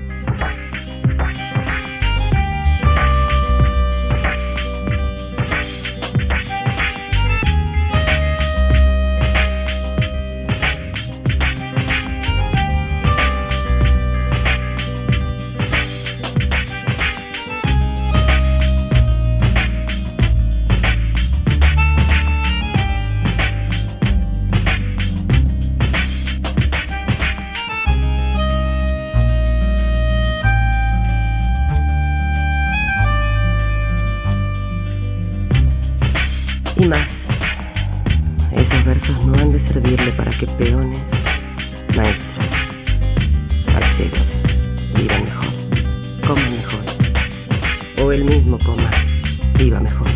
Speaker 7: Y más, esos versos no han de servirle para que peones, maestros, parceros, vivan mejor, coman mejor, o él mismo coma, viva mejor.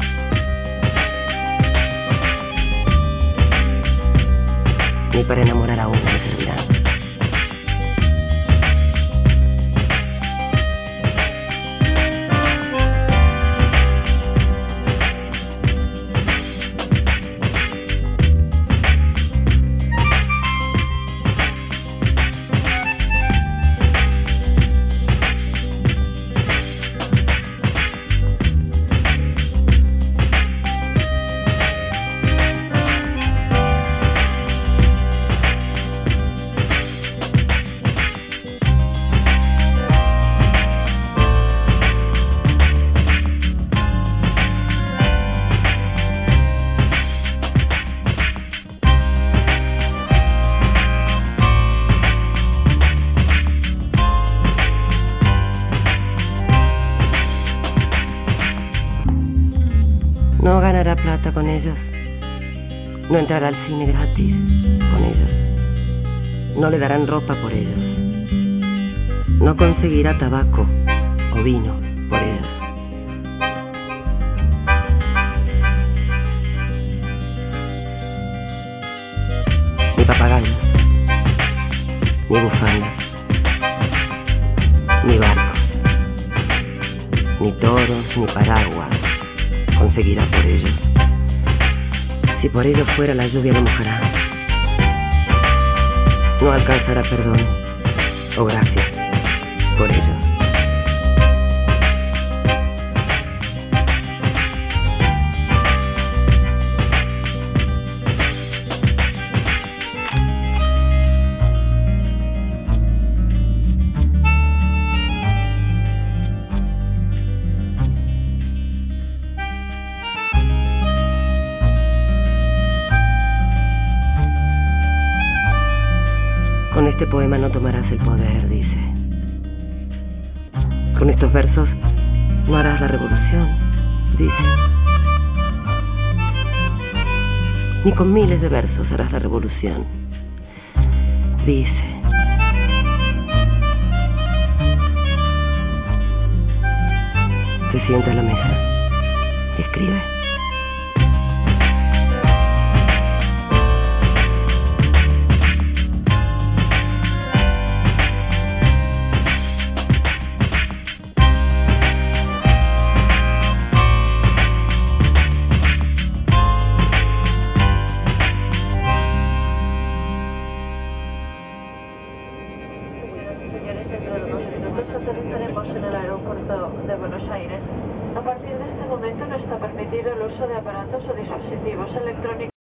Speaker 7: Ni para enamorar a uno le servirán. No ganará plata con ellos, no entrará al cine gratis con ellos, no le darán ropa por ellos, no conseguirá tabaco o vino por ellos. Ni papagayos, ni bufandas, ni barcos, ni toros, ni paraguas conseguirá por ellos. Si por ellos fuera, la lluvia lo mojará. No alcanzará perdón o gracia por ellos. Con este poema no tomarás el poder, dice. Con estos versos no harás la revolución, dice. Ni con miles de versos harás la revolución, dice. Se sienta a la mesa y escribe.
Speaker 10: Aterrizaremos en el aeropuerto de Buenos Aires. A partir de este momento no está permitido el uso de aparatos o dispositivos electrónicos